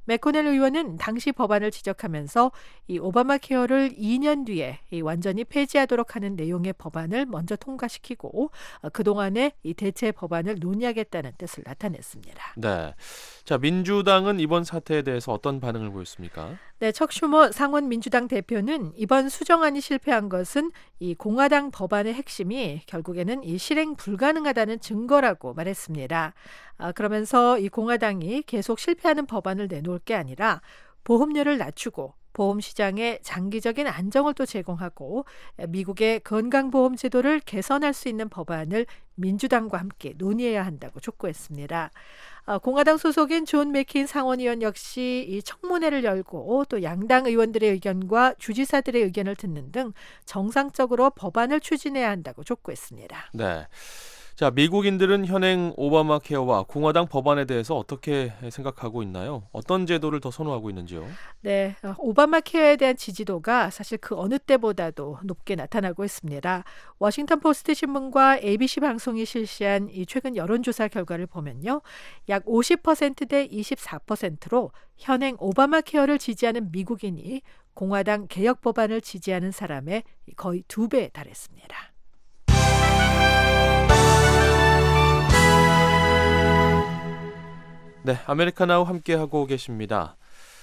맥코넬 의원은 당시 법안을 지적하면서 이 오바마 케어를 이 년 뒤에 이 완전히 폐지하도록 하는 내용의 법안을 먼저 통과시키고 어, 그동안에 이 대체 법안을 논의하겠다는 뜻을 나타냈습니다. 네. 자, 민주당은 이번 사태에 대해서 어떤 반응을 보였습니까? 네, 척 슈머 상원 민주당 대표는 이번 수정안이 실패한 것은 이 공화당 법안의 핵심이 결국에는 이 실행 불가능하다는 증거라고 말했습니다. 아, 그러면서 이 공화당이 계속 실패하는 법안을 내놓을 게 아니라 보험료를 낮추고 보험 시장에 장기적인 안정을 또 제공하고 미국의 건강보험 제도를 개선할 수 있는 법안을 민주당과 함께 논의해야 한다고 촉구했습니다. 공화당 소속인 존 맥케인 상원의원 역시 이 청문회를 열고 또 양당 의원들의 의견과 주지사들의 의견을 듣는 등 정상적으로 법안을 추진해야 한다고 촉구했습니다. 네. 자, 미국인들은 현행 오바마 케어와 공화당 법안에 대해서 어떻게 생각하고 있나요? 어떤 제도를 더 선호하고 있는지요? 네, 오바마 케어에 대한 지지도가 사실 그 어느 때보다도 높게 나타나고 있습니다. 워싱턴 포스트 신문과 에이비씨 방송이 실시한 이 최근 여론조사 결과를 보면요. 약 오십 퍼센트 대 이십사 퍼센트로 현행 오바마 케어를 지지하는 미국인이 공화당 개혁 법안을 지지하는 사람의 거의 두 배에 달했습니다. 네, 아메리카나우 함께하고 계십니다.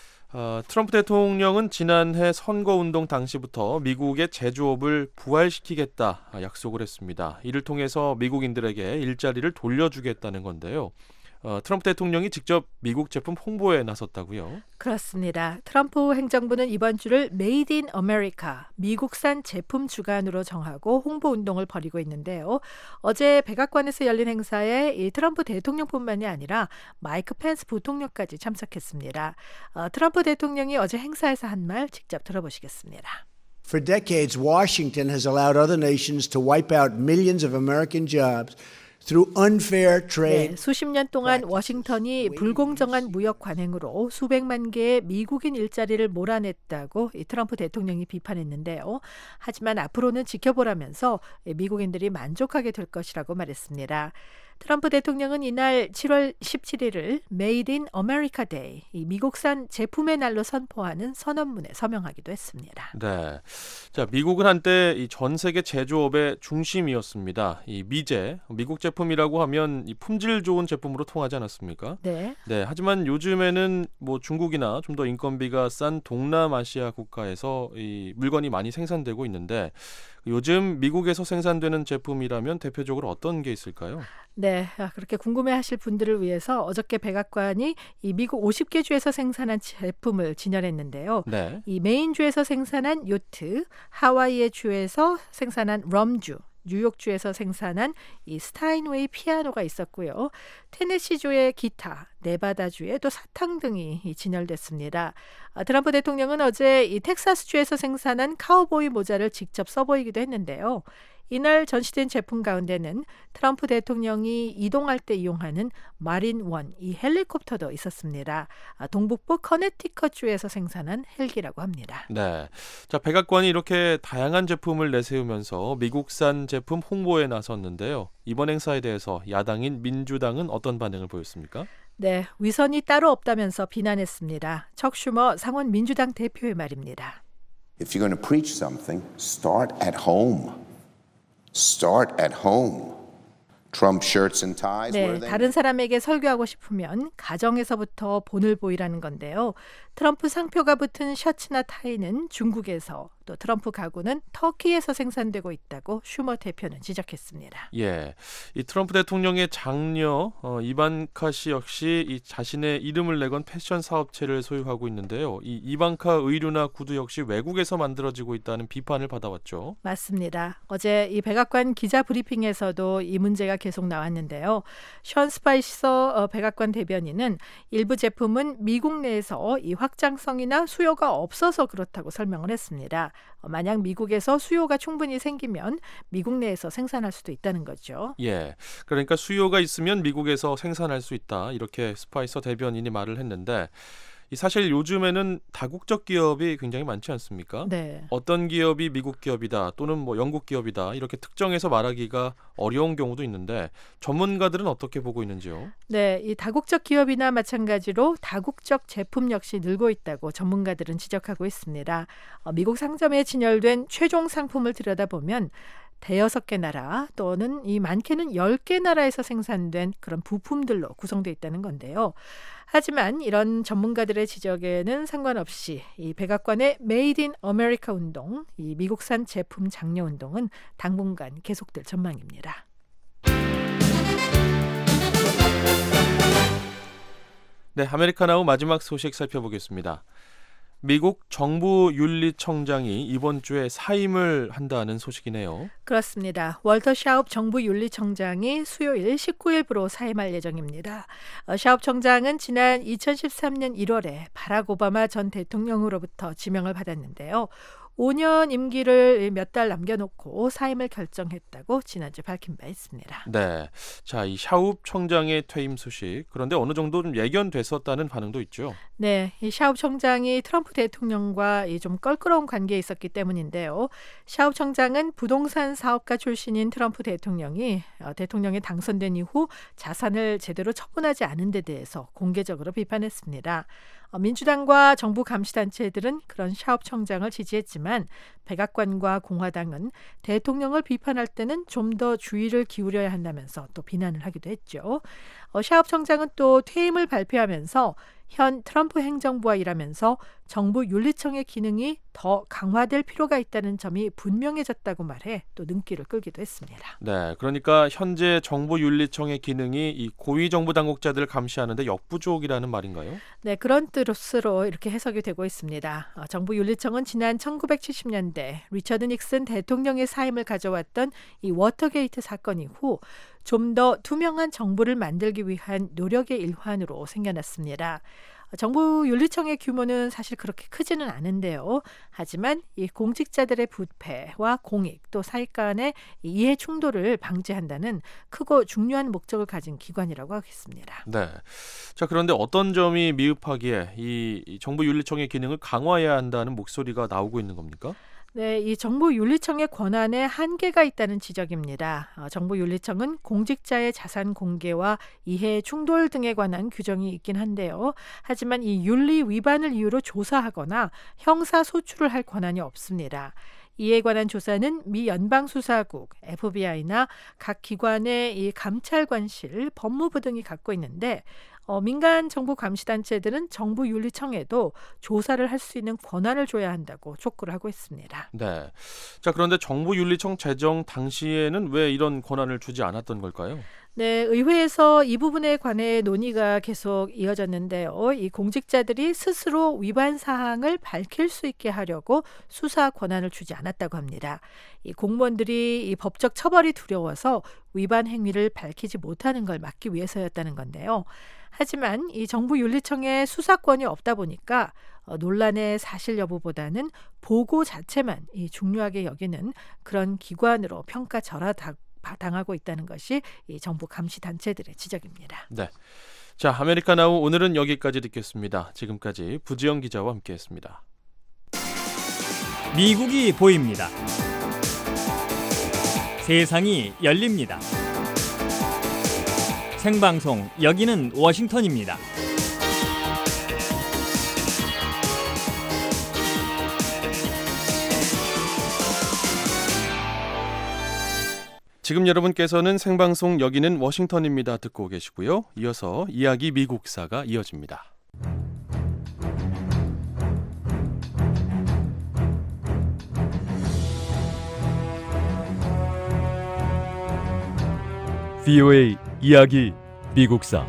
어, 트럼프 대통령은 지난해 선거운동 당시부터 미국의 제조업을 부활시키겠다 약속을 했습니다. 이를 통해서 미국인들에게 일자리를 돌려주겠다는 건데요. 어, 트럼프 대통령이 직접 미국 제품 홍보에 나섰다고요? 그렇습니다. 트럼프 행정부는 이번 주를 Made in America, 미국산 제품 주간으로 정하고 홍보 운동을 벌이고 있는데요. 어제 백악관에서 열린 행사에 이 트럼프 대통령뿐만이 아니라 마이크 펜스 부통령까지 참석했습니다. 어, 트럼프 대통령이 어제 행사에서 한 말 직접 들어보시겠습니다. For decades, Washington has allowed other nations to wipe out millions of American jobs through unfair trade. 네, 수십 년 동안 워싱턴이 불공정한 무역 관행으로 수백만 개의 미국인 일자리를 몰아냈다고 이 트럼프 대통령이 비판했는데요. 하지만 앞으로는 지켜보라면서 미국인들이 만족하게 될 것이라고 말했습니다. 트럼프 대통령은 이날 칠월 십칠일을 Made in America Day, 이 미국산 제품의 날로 선포하는 선언문에 서명하기도 했습니다. 네, 자 미국은 한때 이 전 세계 제조업의 중심이었습니다. 이 미제, 미국 제품이라고 하면 이 품질 좋은 제품으로 통하지 않았습니까? 네. 네, 하지만 요즘에는 뭐 중국이나 좀 더 인건비가 싼 동남아시아 국가에서 이 물건이 많이 생산되고 있는데 요즘 미국에서 생산되는 제품이라면 대표적으로 어떤 게 있을까요? 네, 그렇게 궁금해하실 분들을 위해서 어저께 백악관이 이 미국 오십 개 주에서 생산한 제품을 진열했는데요. 네. 이 메인주에서 생산한 요트, 하와이의 주에서 생산한 럼주, 뉴욕주에서 생산한 이 스타인웨이 피아노가 있었고요. 테네시주의 기타, 네바다주의 또 사탕 등이 진열됐습니다. 트럼프 대통령은 어제 이 텍사스주에서 생산한 카우보이 모자를 직접 써보이기도 했는데요. 이날 전시된 제품 가운데는 트럼프 대통령이 이동할 때 이용하는 마린원, 이 헬리콥터도 있었습니다. 동북부 커네티컷주에서 생산한 헬기라고 합니다. 네, 자 백악관이 이렇게 다양한 제품을 내세우면서 미국산 제품 홍보에 나섰는데요. 이번 행사에 대해서 야당인 민주당은 어떤 반응을 보였습니까? 네, 위선이 따로 없다면서 비난했습니다. 척 슈머 상원 민주당 대표의 말입니다. If you're going to preach something, start at home. Start at home. Trump shirts and ties. 네, 다른 사람에게 설교하고 싶으면 가정에서부터 본을 보이라는 건데요. 트럼프 상표가 붙은 셔츠나 타이는 중국에서, 또 트럼프 가구는 터키에서 생산되고 있다고 슈머 대표는 지적했습니다. 예, 이 트럼프 대통령의 장녀 어, 이반카 씨 역시 이 자신의 이름을 내건 패션 사업체를 소유하고 있는데요. 이 이반카 의류나 구두 역시 외국에서 만들어지고 있다는 비판을 받아왔죠. 맞습니다. 어제 이 백악관 기자 브리핑에서도 이 문제가 계속 나왔는데요. 션 스파이서 백악관 대변인은 일부 제품은 미국 내에서 이 확장성이나 수요가 없어서 그렇다고 설명을 했습니다. 만약 미국에서 수요가 충분히 생기면 미국 내에서 생산할 수도 있다는 거죠. 예, 그러니까 수요가 있으면 미국에서 생산할 수 있다. 이렇게 스파이서 대변인이 말을 했는데 사실 요즘에는 다국적 기업이 굉장히 많지 않습니까? 네. 어떤 기업이 미국 기업이다 또는 뭐 영국 기업이다 이렇게 특정해서 말하기가 어려운 경우도 있는데 전문가들은 어떻게 보고 있는지요? 네, 이 다국적 기업이나 마찬가지로 다국적 제품 역시 늘고 있다고 전문가들은 지적하고 있습니다. 어, 미국 상점에 진열된 최종 상품을 들여다보면 대여섯 개 나라 또는 이 많게는 열 개 나라에서 생산된 그런 부품들로 구성되어 있다는 건데요. 하지만 이런 전문가들의 지적에는 상관없이 이 백악관의 메이드 인 아메리카 운동, 이 미국산 제품 장려 운동은 당분간 계속될 전망입니다. 네, 아메리카나우 마지막 소식 살펴보겠습니다. 미국 정부윤리청장이 이번 주에 사임을 한다는 소식이네요. 그렇습니다. 월터 샤웁 정부윤리청장이 수요일 십구 일부로 사임할 예정입니다. 어, 샤웁 청장은 지난 이천십삼 년 일월에 바락 오바마 전 대통령으로부터 지명을 받았는데요. 오 년 임기를 몇 달 남겨놓고 사임을 결정했다고 지난주 밝힌 바 있습니다. 네, 자, 이 샤웁 청장의 퇴임 소식, 그런데 어느 정도 좀 예견됐었다는 반응도 있죠. 네, 이 샤웁 청장이 트럼프 대통령과 이 좀 껄끄러운 관계에 있었기 때문인데요. 샤웁 청장은 부동산 사업가 출신인 트럼프 대통령이 어, 대통령에 당선된 이후 자산을 제대로 처분하지 않은 데 대해서 공개적으로 비판했습니다. 어, 민주당과 정부 감시단체들은 그런 샤웁 청장을 지지했지만 백악관과 공화당은 대통령을 비판할 때는 좀 더 주의를 기울여야 한다면서 또 비난을 하기도 했죠. 어, 샤웁 청장은 또 퇴임을 발표하면서 현 트럼프 행정부와 일하면서 정부 윤리청의 기능이 더 강화될 필요가 있다는 점이 분명해졌다고 말해 또 눈길을 끌기도 했습니다. 네, 그러니까 현재 정부 윤리청의 기능이 이 고위 정부 당국자들을 감시하는데 역부족이라는 말인가요? 네, 그런 뜻으로 이렇게 해석이 되고 있습니다. 어, 정부 윤리청은 지난 천구백칠십 년대 리처드 닉슨 대통령의 사임을 가져왔던 이 워터게이트 사건 이후 좀 더 투명한 정부를 만들기 위한 노력의 일환으로 생겨났습니다. 정부 윤리청의 규모는 사실 그렇게 크지는 않은데요. 하지만 이 공직자들의 부패와 공익 또 사익 간의 이해 충돌을 방지한다는 크고 중요한 목적을 가진 기관이라고 하겠습니다. 네. 자, 그런데 어떤 점이 미흡하기에 이 정부 윤리청의 기능을 강화해야 한다는 목소리가 나오고 있는 겁니까? 네, 이 정부 윤리청의 권한에 한계가 있다는 지적입니다. 어, 정부 윤리청은 공직자의 자산 공개와 이해 충돌 등에 관한 규정이 있긴 한데요. 하지만 이 윤리 위반을 이유로 조사하거나 형사 소출을 할 권한이 없습니다. 이에 관한 조사는 미 연방수사국, 에프비아이나 각 기관의 이 감찰관실, 법무부 등이 갖고 있는데 어, 민간 정부 감시단체들은 정부 윤리청에도 조사를 할 수 있는 권한을 줘야 한다고 촉구를 하고 있습니다. 네. 자, 그런데 정부 윤리청 제정 당시에는 왜 이런 권한을 주지 않았던 걸까요? 네, 의회에서 이 부분에 관해 논의가 계속 이어졌는데요. 이 공직자들이 스스로 위반 사항을 밝힐 수 있게 하려고 수사 권한을 주지 않았다고 합니다. 이 공무원들이 이 법적 처벌이 두려워서 위반 행위를 밝히지 못하는 걸 막기 위해서였다는 건데요. 하지만 이 정부 윤리청에 수사권이 없다 보니까 어, 논란의 사실 여부보다는 보고 자체만 이 중요하게 여기는 그런 기관으로 평가절하당하고 있다는 것이 이 정부 감시 단체들의 지적입니다. 네. 자, 아메리카나우 오늘은 여기까지 듣겠습니다. 지금까지 부지영 기자와 함께했습니다. 미국이 보입니다. 세상이 열립니다. 생방송 여기는 워싱턴입니다. 지금 여러분께서는 생방송 여기는 워싱턴입니다 듣고 계시고요. 이어서 이야기 미국사가 이어집니다. 브이오에이 이야기 미국사.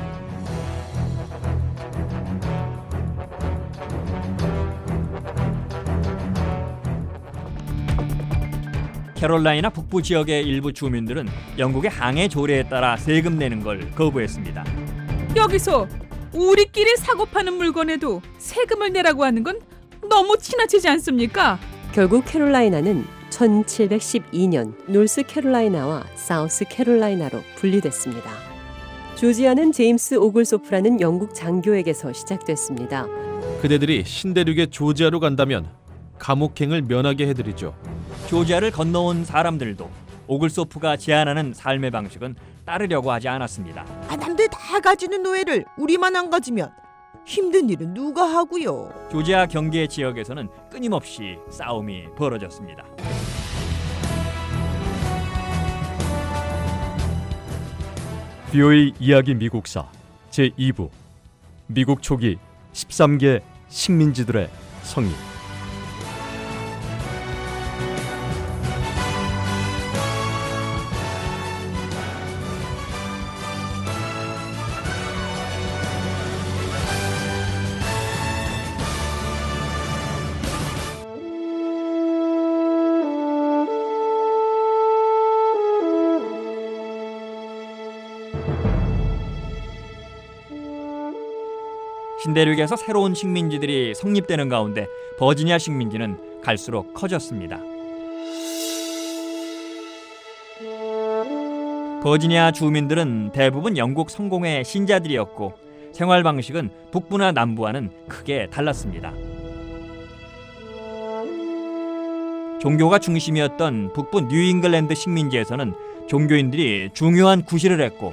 캐롤라이나 북부 지역의 일부 주민들은 영국의 항해 조례에 따라 세금 내는 걸 거부했습니다. 여기서 우리끼리 사고 파는 물건에도 세금을 내라고 하는 건 너무 지나치지 않습니까? 결국 캐롤라이나는 천칠백십이 년 노스캐롤라이나와 사우스캐롤라이나로 분리됐습니다. 조지아는 제임스 오글소프라는 영국 장교에게서 시작됐습니다. 그대들이 신대륙의 조지아로 간다면 감옥행을 면하게 해드리죠. 조지아를 건너온 사람들도 오글소프가 제안하는 삶의 방식은 따르려고 하지 않았습니다. 아, 남들 다 가지는 노예를 우리만 안 가지면 힘든 일은 누가 하고요. 조지아 경계 지역에서는 끊임없이 싸움이 벌어졌습니다. 비오에이 이야기 미국사 제이 부 미국 초기 십삼 개 식민지들의 성립. 신대륙에서 새로운 식민지들이 성립되는 가운데 버지니아 식민지는 갈수록 커졌습니다. 버지니아 주민들은 대부분 영국 성공의 신자들이었고 생활 방식은 북부나 남부와는 크게 달랐습니다. 종교가 중심이었던 북부 뉴잉글랜드 식민지에서는 종교인들이 중요한 구실을 했고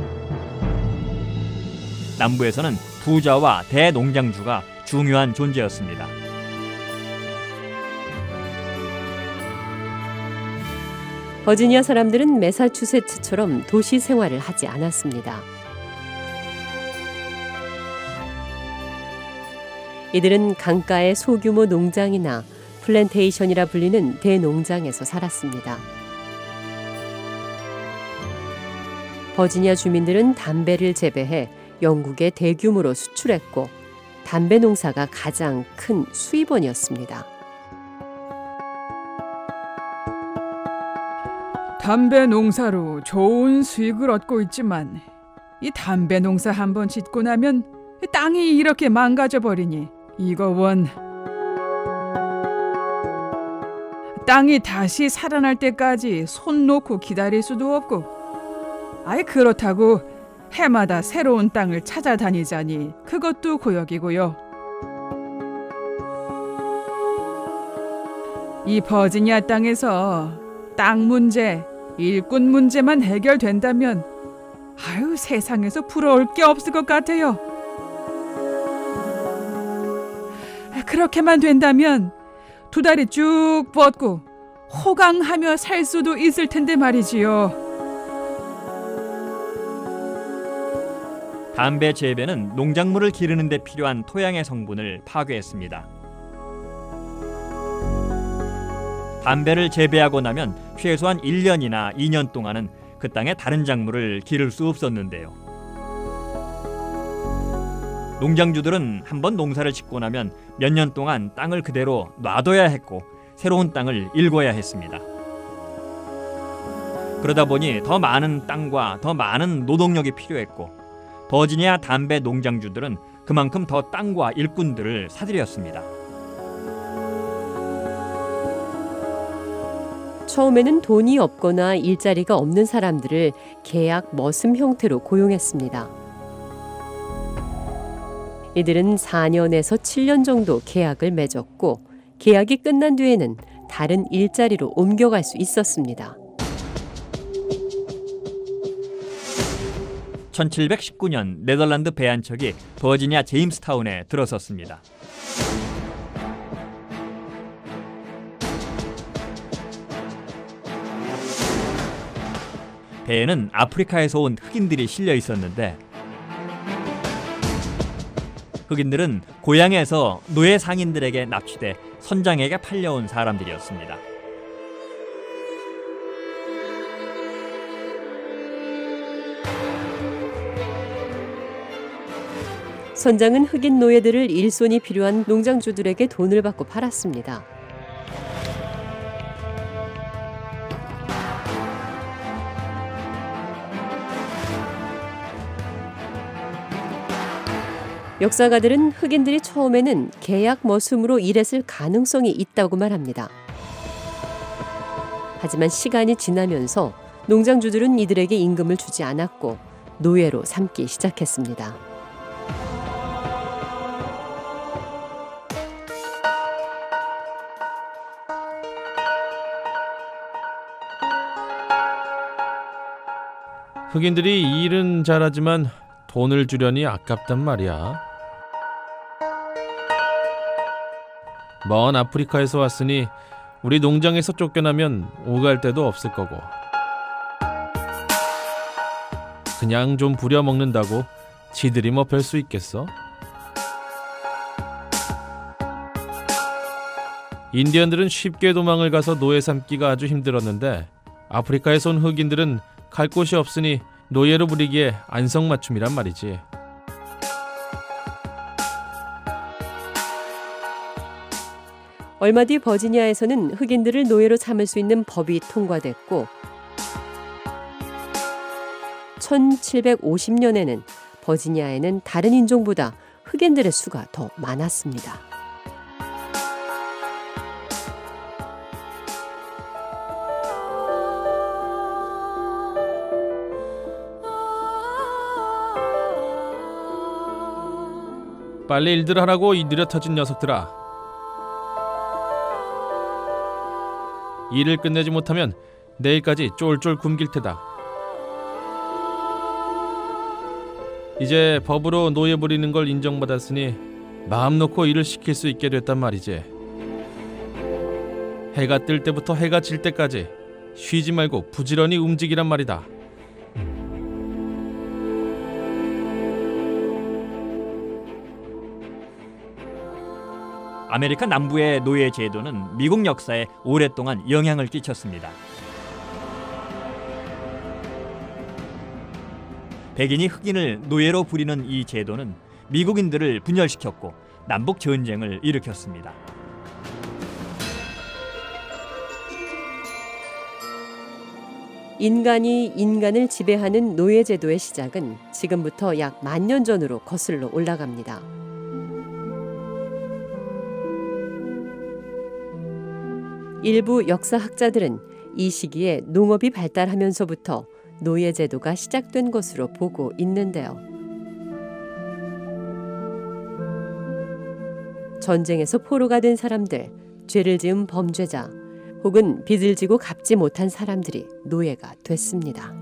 남부에서는 부자와 대농장주가 중요한 존재였습니다. 버지니아 사람들은 매사추세츠처럼 도시 생활을 하지 않았습니다. 이들은 강가의 소규모 농장이나 플랜테이션이라 불리는 대농장에서 살았습니다. 버지니아 주민들은 담배를 재배해 영국에 대규모로 수출했고 담배 농사가 가장 큰 수입원이었습니다. 담배 농사로 좋은 수익을 얻고 있지만 이 담배 농사 한번 짓고 나면 땅이 이렇게 망가져 버리니 이거 원 땅이 다시 살아날 때까지 손 놓고 기다릴 수도 없고 아예 그렇다고 해마다 새로운 땅을 찾아다니자니 그것도 고역이고요. 이 버지니아 땅에서 땅 문제, 일꾼 문제만 해결된다면 아유 세상에서 부러울 게 없을 것 같아요. 그렇게만 된다면 두 다리 쭉 뻗고 호강하며 살 수도 있을 텐데 말이지요. 담배 재배는 농작물을 기르는 데 필요한 토양의 성분을 파괴했습니다. 담배를 재배하고 나면 최소한 일 년이나 이 년 동안은 그 땅에 다른 작물을 기를 수 없었는데요. 농장주들은 한번 농사를 짓고 나면 몇 년 동안 땅을 그대로 놔둬야 했고 새로운 땅을 일궈야 했습니다. 그러다 보니 더 많은 땅과 더 많은 노동력이 필요했고 버지니아 담배 농장주들은 그만큼 더 땅과 일꾼들을 사들였습니다. 처음에는 돈이 없거나 일자리가 없는 사람들을 계약 머슴 형태로 고용했습니다. 이들은 사 년에서 칠 년 정도 계약을 맺었고 계약이 끝난 뒤에는 다른 일자리로 옮겨갈 수 있었습니다. 천칠백십구 년 네덜란드 배 한 척이 버지니아 제임스타운에 들어섰습니다. 배에는 아프리카에서 온 흑인들이 실려 있었는데 흑인들은 고향에서 노예 상인들에게 납치돼 선장에게 팔려온 사람들이었습니다. 선장은 흑인 노예들을 일손이 필요한 농장주들에게 돈을 받고 팔았습니다. 역사가들은 흑인들이 처음에는 계약 머슴으로 일했을 가능성이 있다고 말합니다. 하지만 시간이 지나면서 농장주들은 이들에게 임금을 주지 않았고 노예로 삼기 시작했습니다. 흑인들이 일은 잘하지만 돈을 주려니 아깝단 말이야. 먼 아프리카에서 왔으니 우리 농장에서 쫓겨나면 오갈 데도 없을 거고, 그냥 좀 부려먹는다고 지들이 뭐 별 수 있겠어? 인디언들은 쉽게 도망을 가서 노예 삼기가 아주 힘들었는데 아프리카에서 온 흑인들은 갈 곳이 없으니 노예로 부리기에 안성맞춤이란 말이지. 얼마 뒤 버지니아에서는 흑인들을 노예로 삼을 수 있는 법이 통과됐고 천칠백오십 년에는 버지니아에는 다른 인종보다 흑인들의 수가 더 많았습니다. 빨리 일들 하라고 이 느려터진 녀석들아. 일을 끝내지 못하면 내일까지 쫄쫄 굶길 테다. 이제 법으로 노예 부리는 걸 인정받았으니 마음 놓고 일을 시킬 수 있게 됐단 말이지. 해가 뜰 때부터 해가 질 때까지 쉬지 말고 부지런히 움직이란 말이다. 아메리카 남부의 노예 제도는 미국 역사에 오랫동안 영향을 끼쳤습니다. 백인이 흑인을 노예로 부리는 이 제도는 미국인들을 분열시켰고 남북 전쟁을 일으켰습니다. 인간이 인간을 지배하는 노예 제도의 시작은 지금부터 약 만 년 전으로 거슬러 올라갑니다. 일부 역사학자들은 이 시기에 농업이 발달하면서부터 노예 제도가 시작된 것으로 보고 있는데요. 전쟁에서 포로가 된 사람들, 죄를 지은 범죄자, 혹은 빚을 지고 갚지 못한 사람들이 노예가 됐습니다.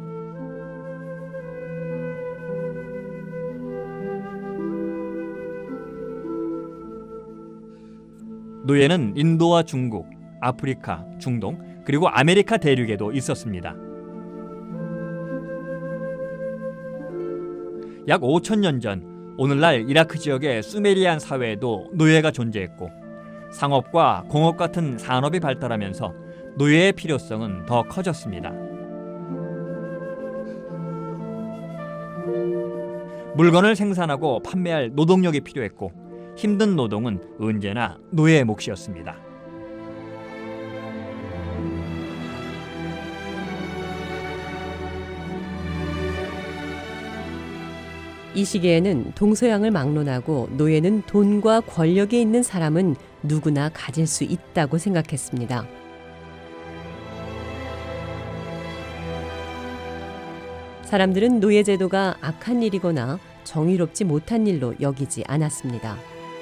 노예는 인도와 중국, 아프리카, 중동, 그리고 아메리카 대륙에도 있었습니다. 약 오천 년 전 오늘날 이라크 지역의 수메리안 사회에도 노예가 존재했고 상업과 공업 같은 산업이 발달하면서 노예의 필요성은 더 커졌습니다. 물건을 생산하고 판매할 노동력이 필요했고 힘든 노동은 언제나 노예의 몫이었습니다. 이 시기에는 동서양을 막론하고 노예는 돈과 권력이 있는 사람은 누구나 가질 수 있다고 생각했습니다. 사람들은 노예 제도가 악한 일이거나 정의롭지 못한 일로 여기지 않았습니다.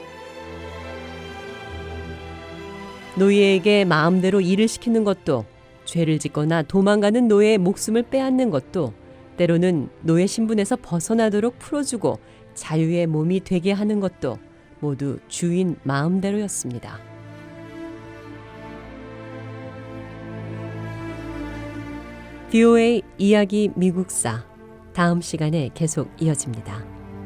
노예에게 마음대로 일을 시키는 것도, 죄를 짓거나 도망가는 노예의 목숨을 빼앗는 것도, 때로는 노예 신분에서 벗어나도록 풀어주고 자유의 몸이 되게 하는 것도 모두 주인 마음대로였습니다. 비오에이 이야기 미국사, 다음 시간에 계속 이어집니다.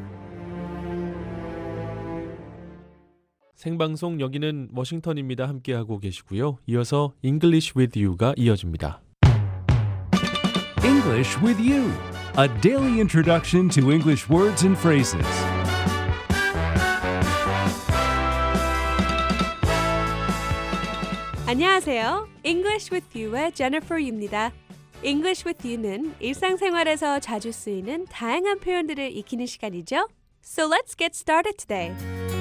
생방송 여기는 워싱턴입니다. 함께하고 계시고요. 이어서 English with You가 이어집니다. English with You, a daily introduction to English words and phrases. 안녕하세요. English with You의 Jennifer Yu입니다. English with You는 일상생활에서 자주 쓰이는 다양한 표현들을 익히는 시간이죠. So let's get started today.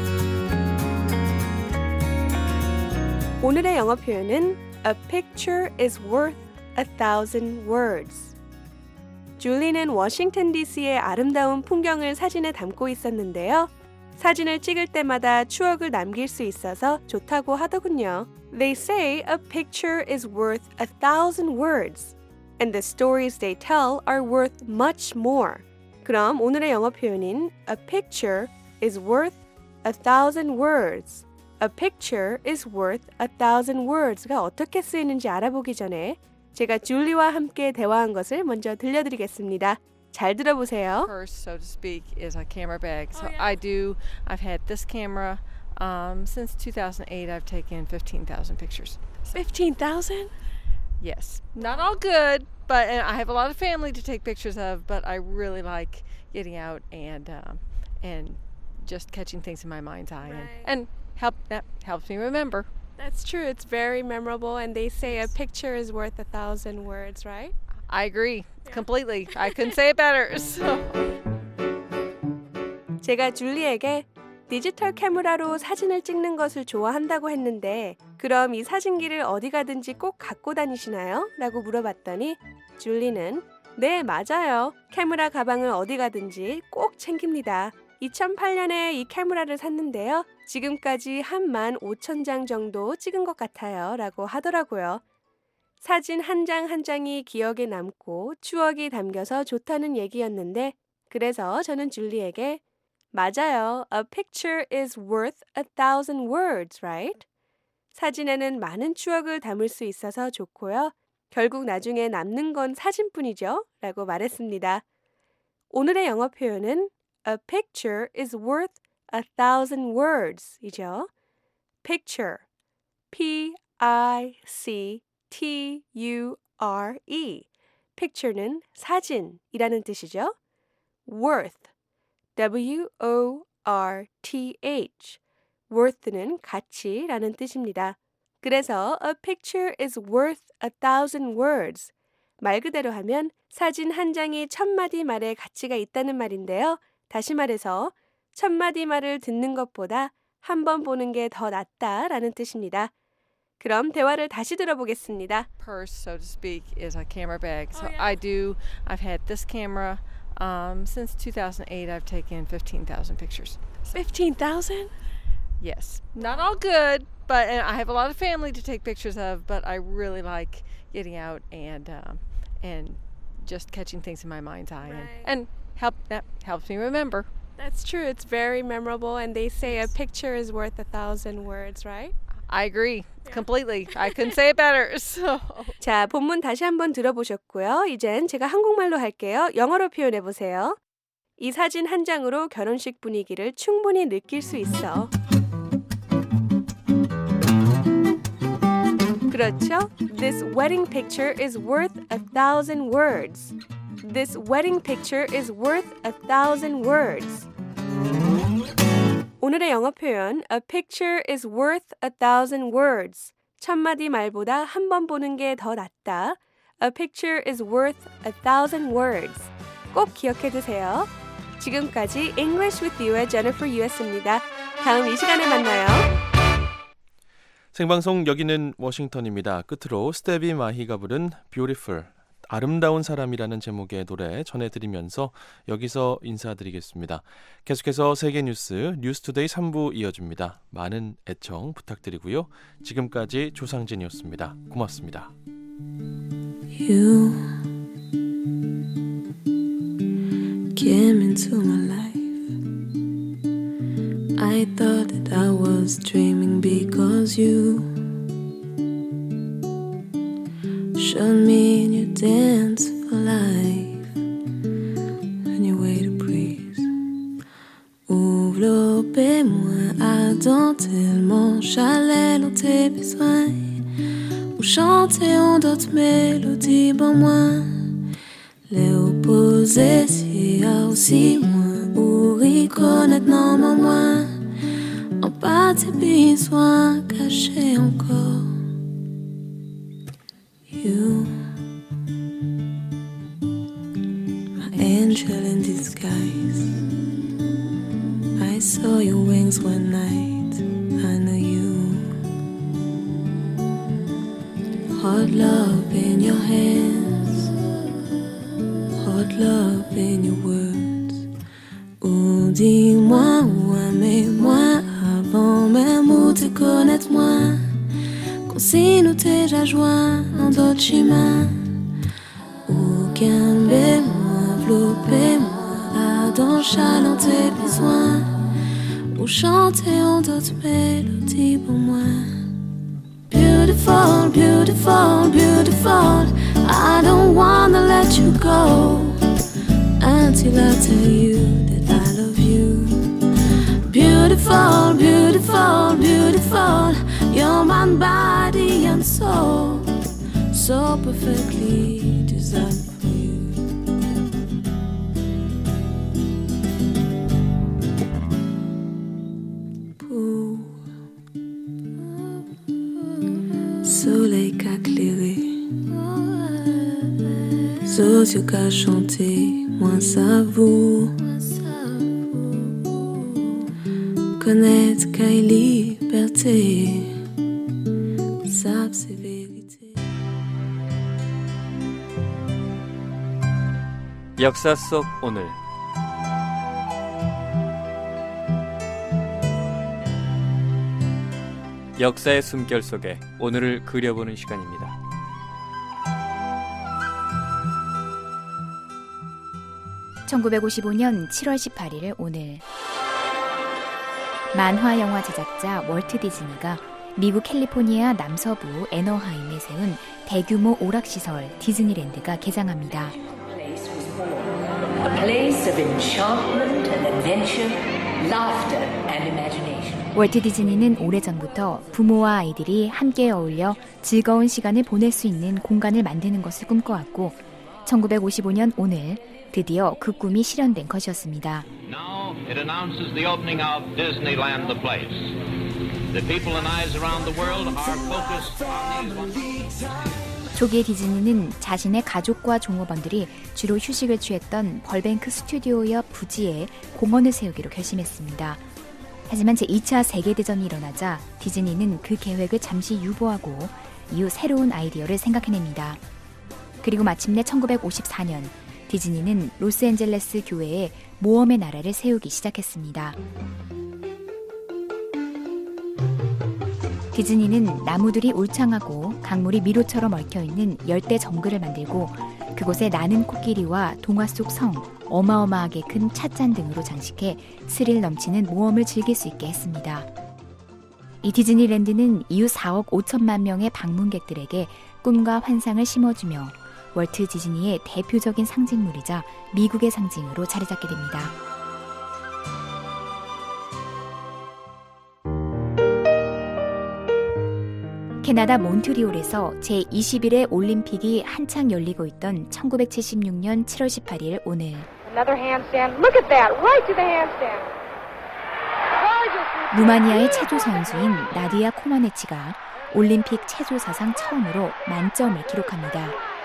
오늘의 영어 표현은 A picture is worth a thousand words. 줄리는 워싱턴 디씨의 아름다운 풍경을 사진에 담고 있었는데요. 사진을 찍을 때마다 추억을 남길 수 있어서 좋다고 하더군요. They say a picture is worth a thousand words, and the stories they tell are worth much more. 그럼 오늘의 영어 표현인 a picture is worth a thousand words. A picture is worth a thousand words가 어떻게 쓰이는지 알아보기 전에 제가 줄리와 함께 대화한 것을 먼저 들려드리겠습니다. 잘 들어보세요. Purse, so to speak, is a camera bag. So oh, yeah. I do. I've had this camera um, since two thousand eight. I've taken fifteen thousand pictures. fifteen thousand? Yes. Not all good, but and I have a lot of family to take pictures of. But I really like getting out and um, and just catching things in my mind's eye, right. and, and help that helps me remember. That's true. It's very memorable, and they say a picture is worth a thousand words, right? I agree completely. I couldn't say it better. So. 제가 줄리에게 디지털 카메라로 사진을 찍는 것을 좋아한다고 했는데 그럼 이 사진기를 어디 가든지 꼭 갖고 다니시나요? 라고 물어봤더니 줄리는 네, 맞아요. 카메라 가방을 어디 가든지 꼭 챙깁니다. 이천팔 년에 이 카메라를 샀는데요. 지금까지 한 만 오천 장 정도 찍은 것 같아요. 라고 하더라고요. 사진 한 장 한 장이 기억에 남고 추억이 담겨서 좋다는 얘기였는데 그래서 저는 줄리에게 맞아요. A picture is worth a thousand words, right? 사진에는 많은 추억을 담을 수 있어서 좋고요. 결국 나중에 남는 건 사진뿐이죠. 라고 말했습니다. 오늘의 영어 표현은 A picture is worth a thousand words 이죠. Picture, P I C T U R E. Picture는 사진이라는 뜻이죠. Worth, W O R T H. Worth는 가치라는 뜻입니다. 그래서 a picture is worth a thousand words. 말 그대로 하면 사진 한 장이 천 마디 말의 가치가 있다는 말인데요. 다시 말해서 천 마디 말을 듣는 것보다 한 번 보는 게 더 낫다라는 뜻입니다. 그럼 대화를 다시 들어보겠습니다. Purse, so to speak, is a camera bag. So oh, yeah. I do. I've had this camera um, since two thousand eight. I've taken fifteen thousand pictures. fifteen thousand? Yes. Not all good, but and I have a lot of family to take pictures of. But I really like getting out and um, and just catching things in my mind's eye, right. and, and help that helps me remember. That's true. It's very memorable, and they say a picture is worth a thousand words, right? I agree completely. I couldn't say it better. So. 자, 본문 다시 한번 들어보셨고요. 이젠 제가 한국말로 할게요. 영어로 표현해 보세요. 이 사진 한 장으로 결혼식 분위기를 충분히 느낄 수 있어. 그렇죠? This wedding picture is worth a thousand words. This wedding picture is worth a thousand words. 오늘의 영어 표현 A picture is worth a thousand words. 천 마디 말보다 한 번 보는 게 더 낫다. A picture is worth a thousand words. 꼭 기억해 두세요. 지금까지 English with You의 Jennifer Yu였습니다. 다음 이 시간에 만나요. 생방송 여기는 워싱턴입니다. 끝으로 스테비 마히가 부른 Beautiful, 아름다운 사람이라는 제목의 노래 전해드리면서 여기서 인사드리겠습니다. 계속해서 세계 뉴스 뉴스투데이 삼 부 이어집니다. 많은 애청 부탁드리고요. 지금까지 조상진이었습니다. 고맙습니다. You came into my life. I thought that I was dreaming because you showed me in your dance for life. And your way to breathe. Enveloppez-moi ardentellement, chaleur dans tes besoins. Ou chanter en d'autres mélodies pour moi. Les opposés s'y a aussi moins. Ou reconnaître non mon moi. En bas tes besoins cachés encore. You, my angel in disguise. I saw your wings one night. I knew you. Hot love in your hands. Hot avec love in your words. Ou dis-moi, ou aimez-moi avant même ou te connaître moins. Qu'on s'y nous déjà joint en d'autres chemins. Ou calmez-moi, enveloppez-moi dans chalant tes besoins. Ou chantez en d'autres mélodies pour moi. Beautiful, beautiful, beautiful. I don't wanna let you go until I tell you that I love you. Beautiful, beautiful, beautiful. You're my body and soul, so perfectly designed for you. Pour soleil qu'a éclairé, aux yeux qu'a chanté, moi ça vaut. Connaître qu'a liberté, savent ses vérités. 역사 속 오늘. 역사의 숨결 속에 오늘을 그려보는 시간입니다. 천구백오십오 년 칠월 십팔일 오늘 만화 영화 제작자 월트 디즈니가 미국 캘리포니아 남서부 애너하임에 세운 대규모 오락시설 디즈니랜드가 개장합니다. A place of enchantment and adventure, laughter and imagination. 월트 디즈니는 오래전부터 부모와 아이들이 함께 어울려 즐거운 시간을 보낼 수 있는 공간을 만드는 것을 꿈꿔왔고 천구백오십오 년 오늘 드디어 그 꿈이 실현된 것이었습니다. Now it announces the opening of Disneyland the place. The people and eyes around the world are focused on these 초기의 디즈니는 자신의 가족과 종업원들이 주로 휴식을 취했던 벌뱅크 스튜디오 옆 부지에 공원을 세우기로 결심했습니다. 하지만 제이 차 세계대전이 일어나자 디즈니는 그 계획을 잠시 유보하고 이후 새로운 아이디어를 생각해냅니다. 그리고 마침내 천구백오십사 년 디즈니는 로스앤젤레스 교회에 모험의 나라를 세우기 시작했습니다. 디즈니는 나무들이 울창하고 강물이 미로처럼 얽혀있는 열대 정글을 만들고 그곳에 나는 코끼리와 동화 속 성, 어마어마하게 큰 찻잔 등으로 장식해 스릴 넘치는 모험을 즐길 수 있게 했습니다. 이 디즈니랜드는 이후 사억 오천만 명의 방문객들에게 꿈과 환상을 심어주며 월트 디즈니의 대표적인 상징물이자 미국의 상징으로 자리 잡게 됩니다. 캐나다 몬트리올에서 제이십일회 올림픽이 한창 열리고 있던 천구백칠십육 년 칠월 십팔일 오늘 Another handstand. Look at that. Right to the handstand. 루마니아의 체조 선수인 나디아 코마네치가 올림픽 체조 사상 처음으로 만점을 기록합니다.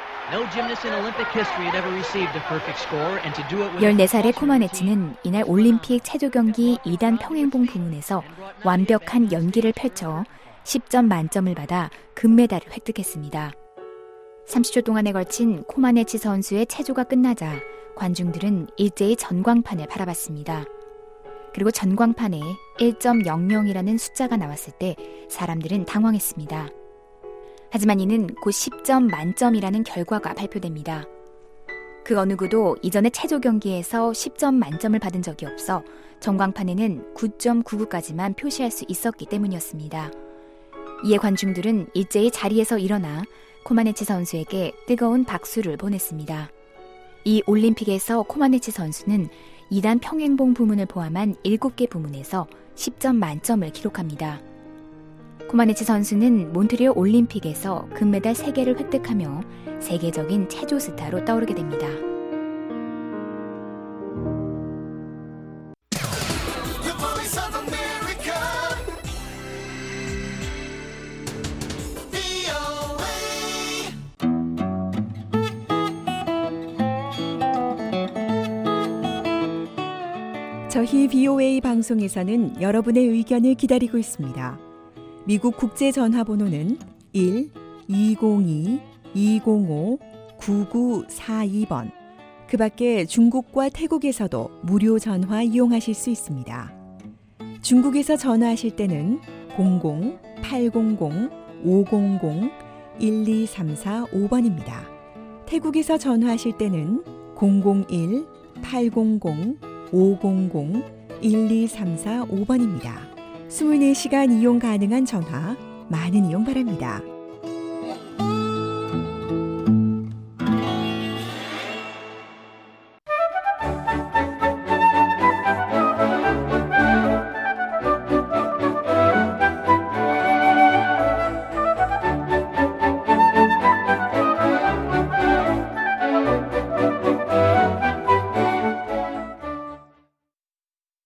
열네 살의 코마네치는 이날 올림픽 체조 경기 이 단 평행봉 부문에서 완벽한 연기를 펼쳐 십 점 만점을 받아 금메달을 획득했습니다. 삼십 초 동안에 걸친 코마네치 선수의 체조가 끝나자 관중들은 일제히 전광판을 바라봤습니다. 그리고 전광판에 일 점 영영이라는 숫자가 나왔을 때 사람들은 당황했습니다. 하지만 이는 곧 십 점 만점이라는 결과가 발표됩니다. 그 어느 누구도 이전에 체조 경기에서 십 점 만점을 받은 적이 없어 전광판에는 구 점 구구까지만 표시할 수 있었기 때문이었습니다. 이에 관중들은 일제히 자리에서 일어나 코마네치 선수에게 뜨거운 박수를 보냈습니다. 이 올림픽에서 코마네치 선수는 이 단 평행봉 부문을 포함한 일곱 개 부문에서 십 점 만점을 기록합니다. 코마네치 선수는 몬트리올 올림픽에서 금메달 세 개를 획득하며 세계적인 체조 스타로 떠오르게 됩니다. 저희 비오에이 방송에서는 여러분의 의견을 기다리고 있습니다. 미국 국제전화번호는 일 이공이 이공오 구구사이 번, 그 밖에 중국과 태국에서도 무료 전화 이용하실 수 있습니다. 중국에서 전화하실 때는 공공 팔공공 오공공 일이삼사오 번입니다. 태국에서 전화하실 때는 공공일 팔공공 오공공 일이삼사오 번입니다. 이십사 시간 이용 가능한 전화 많은 이용 바랍니다.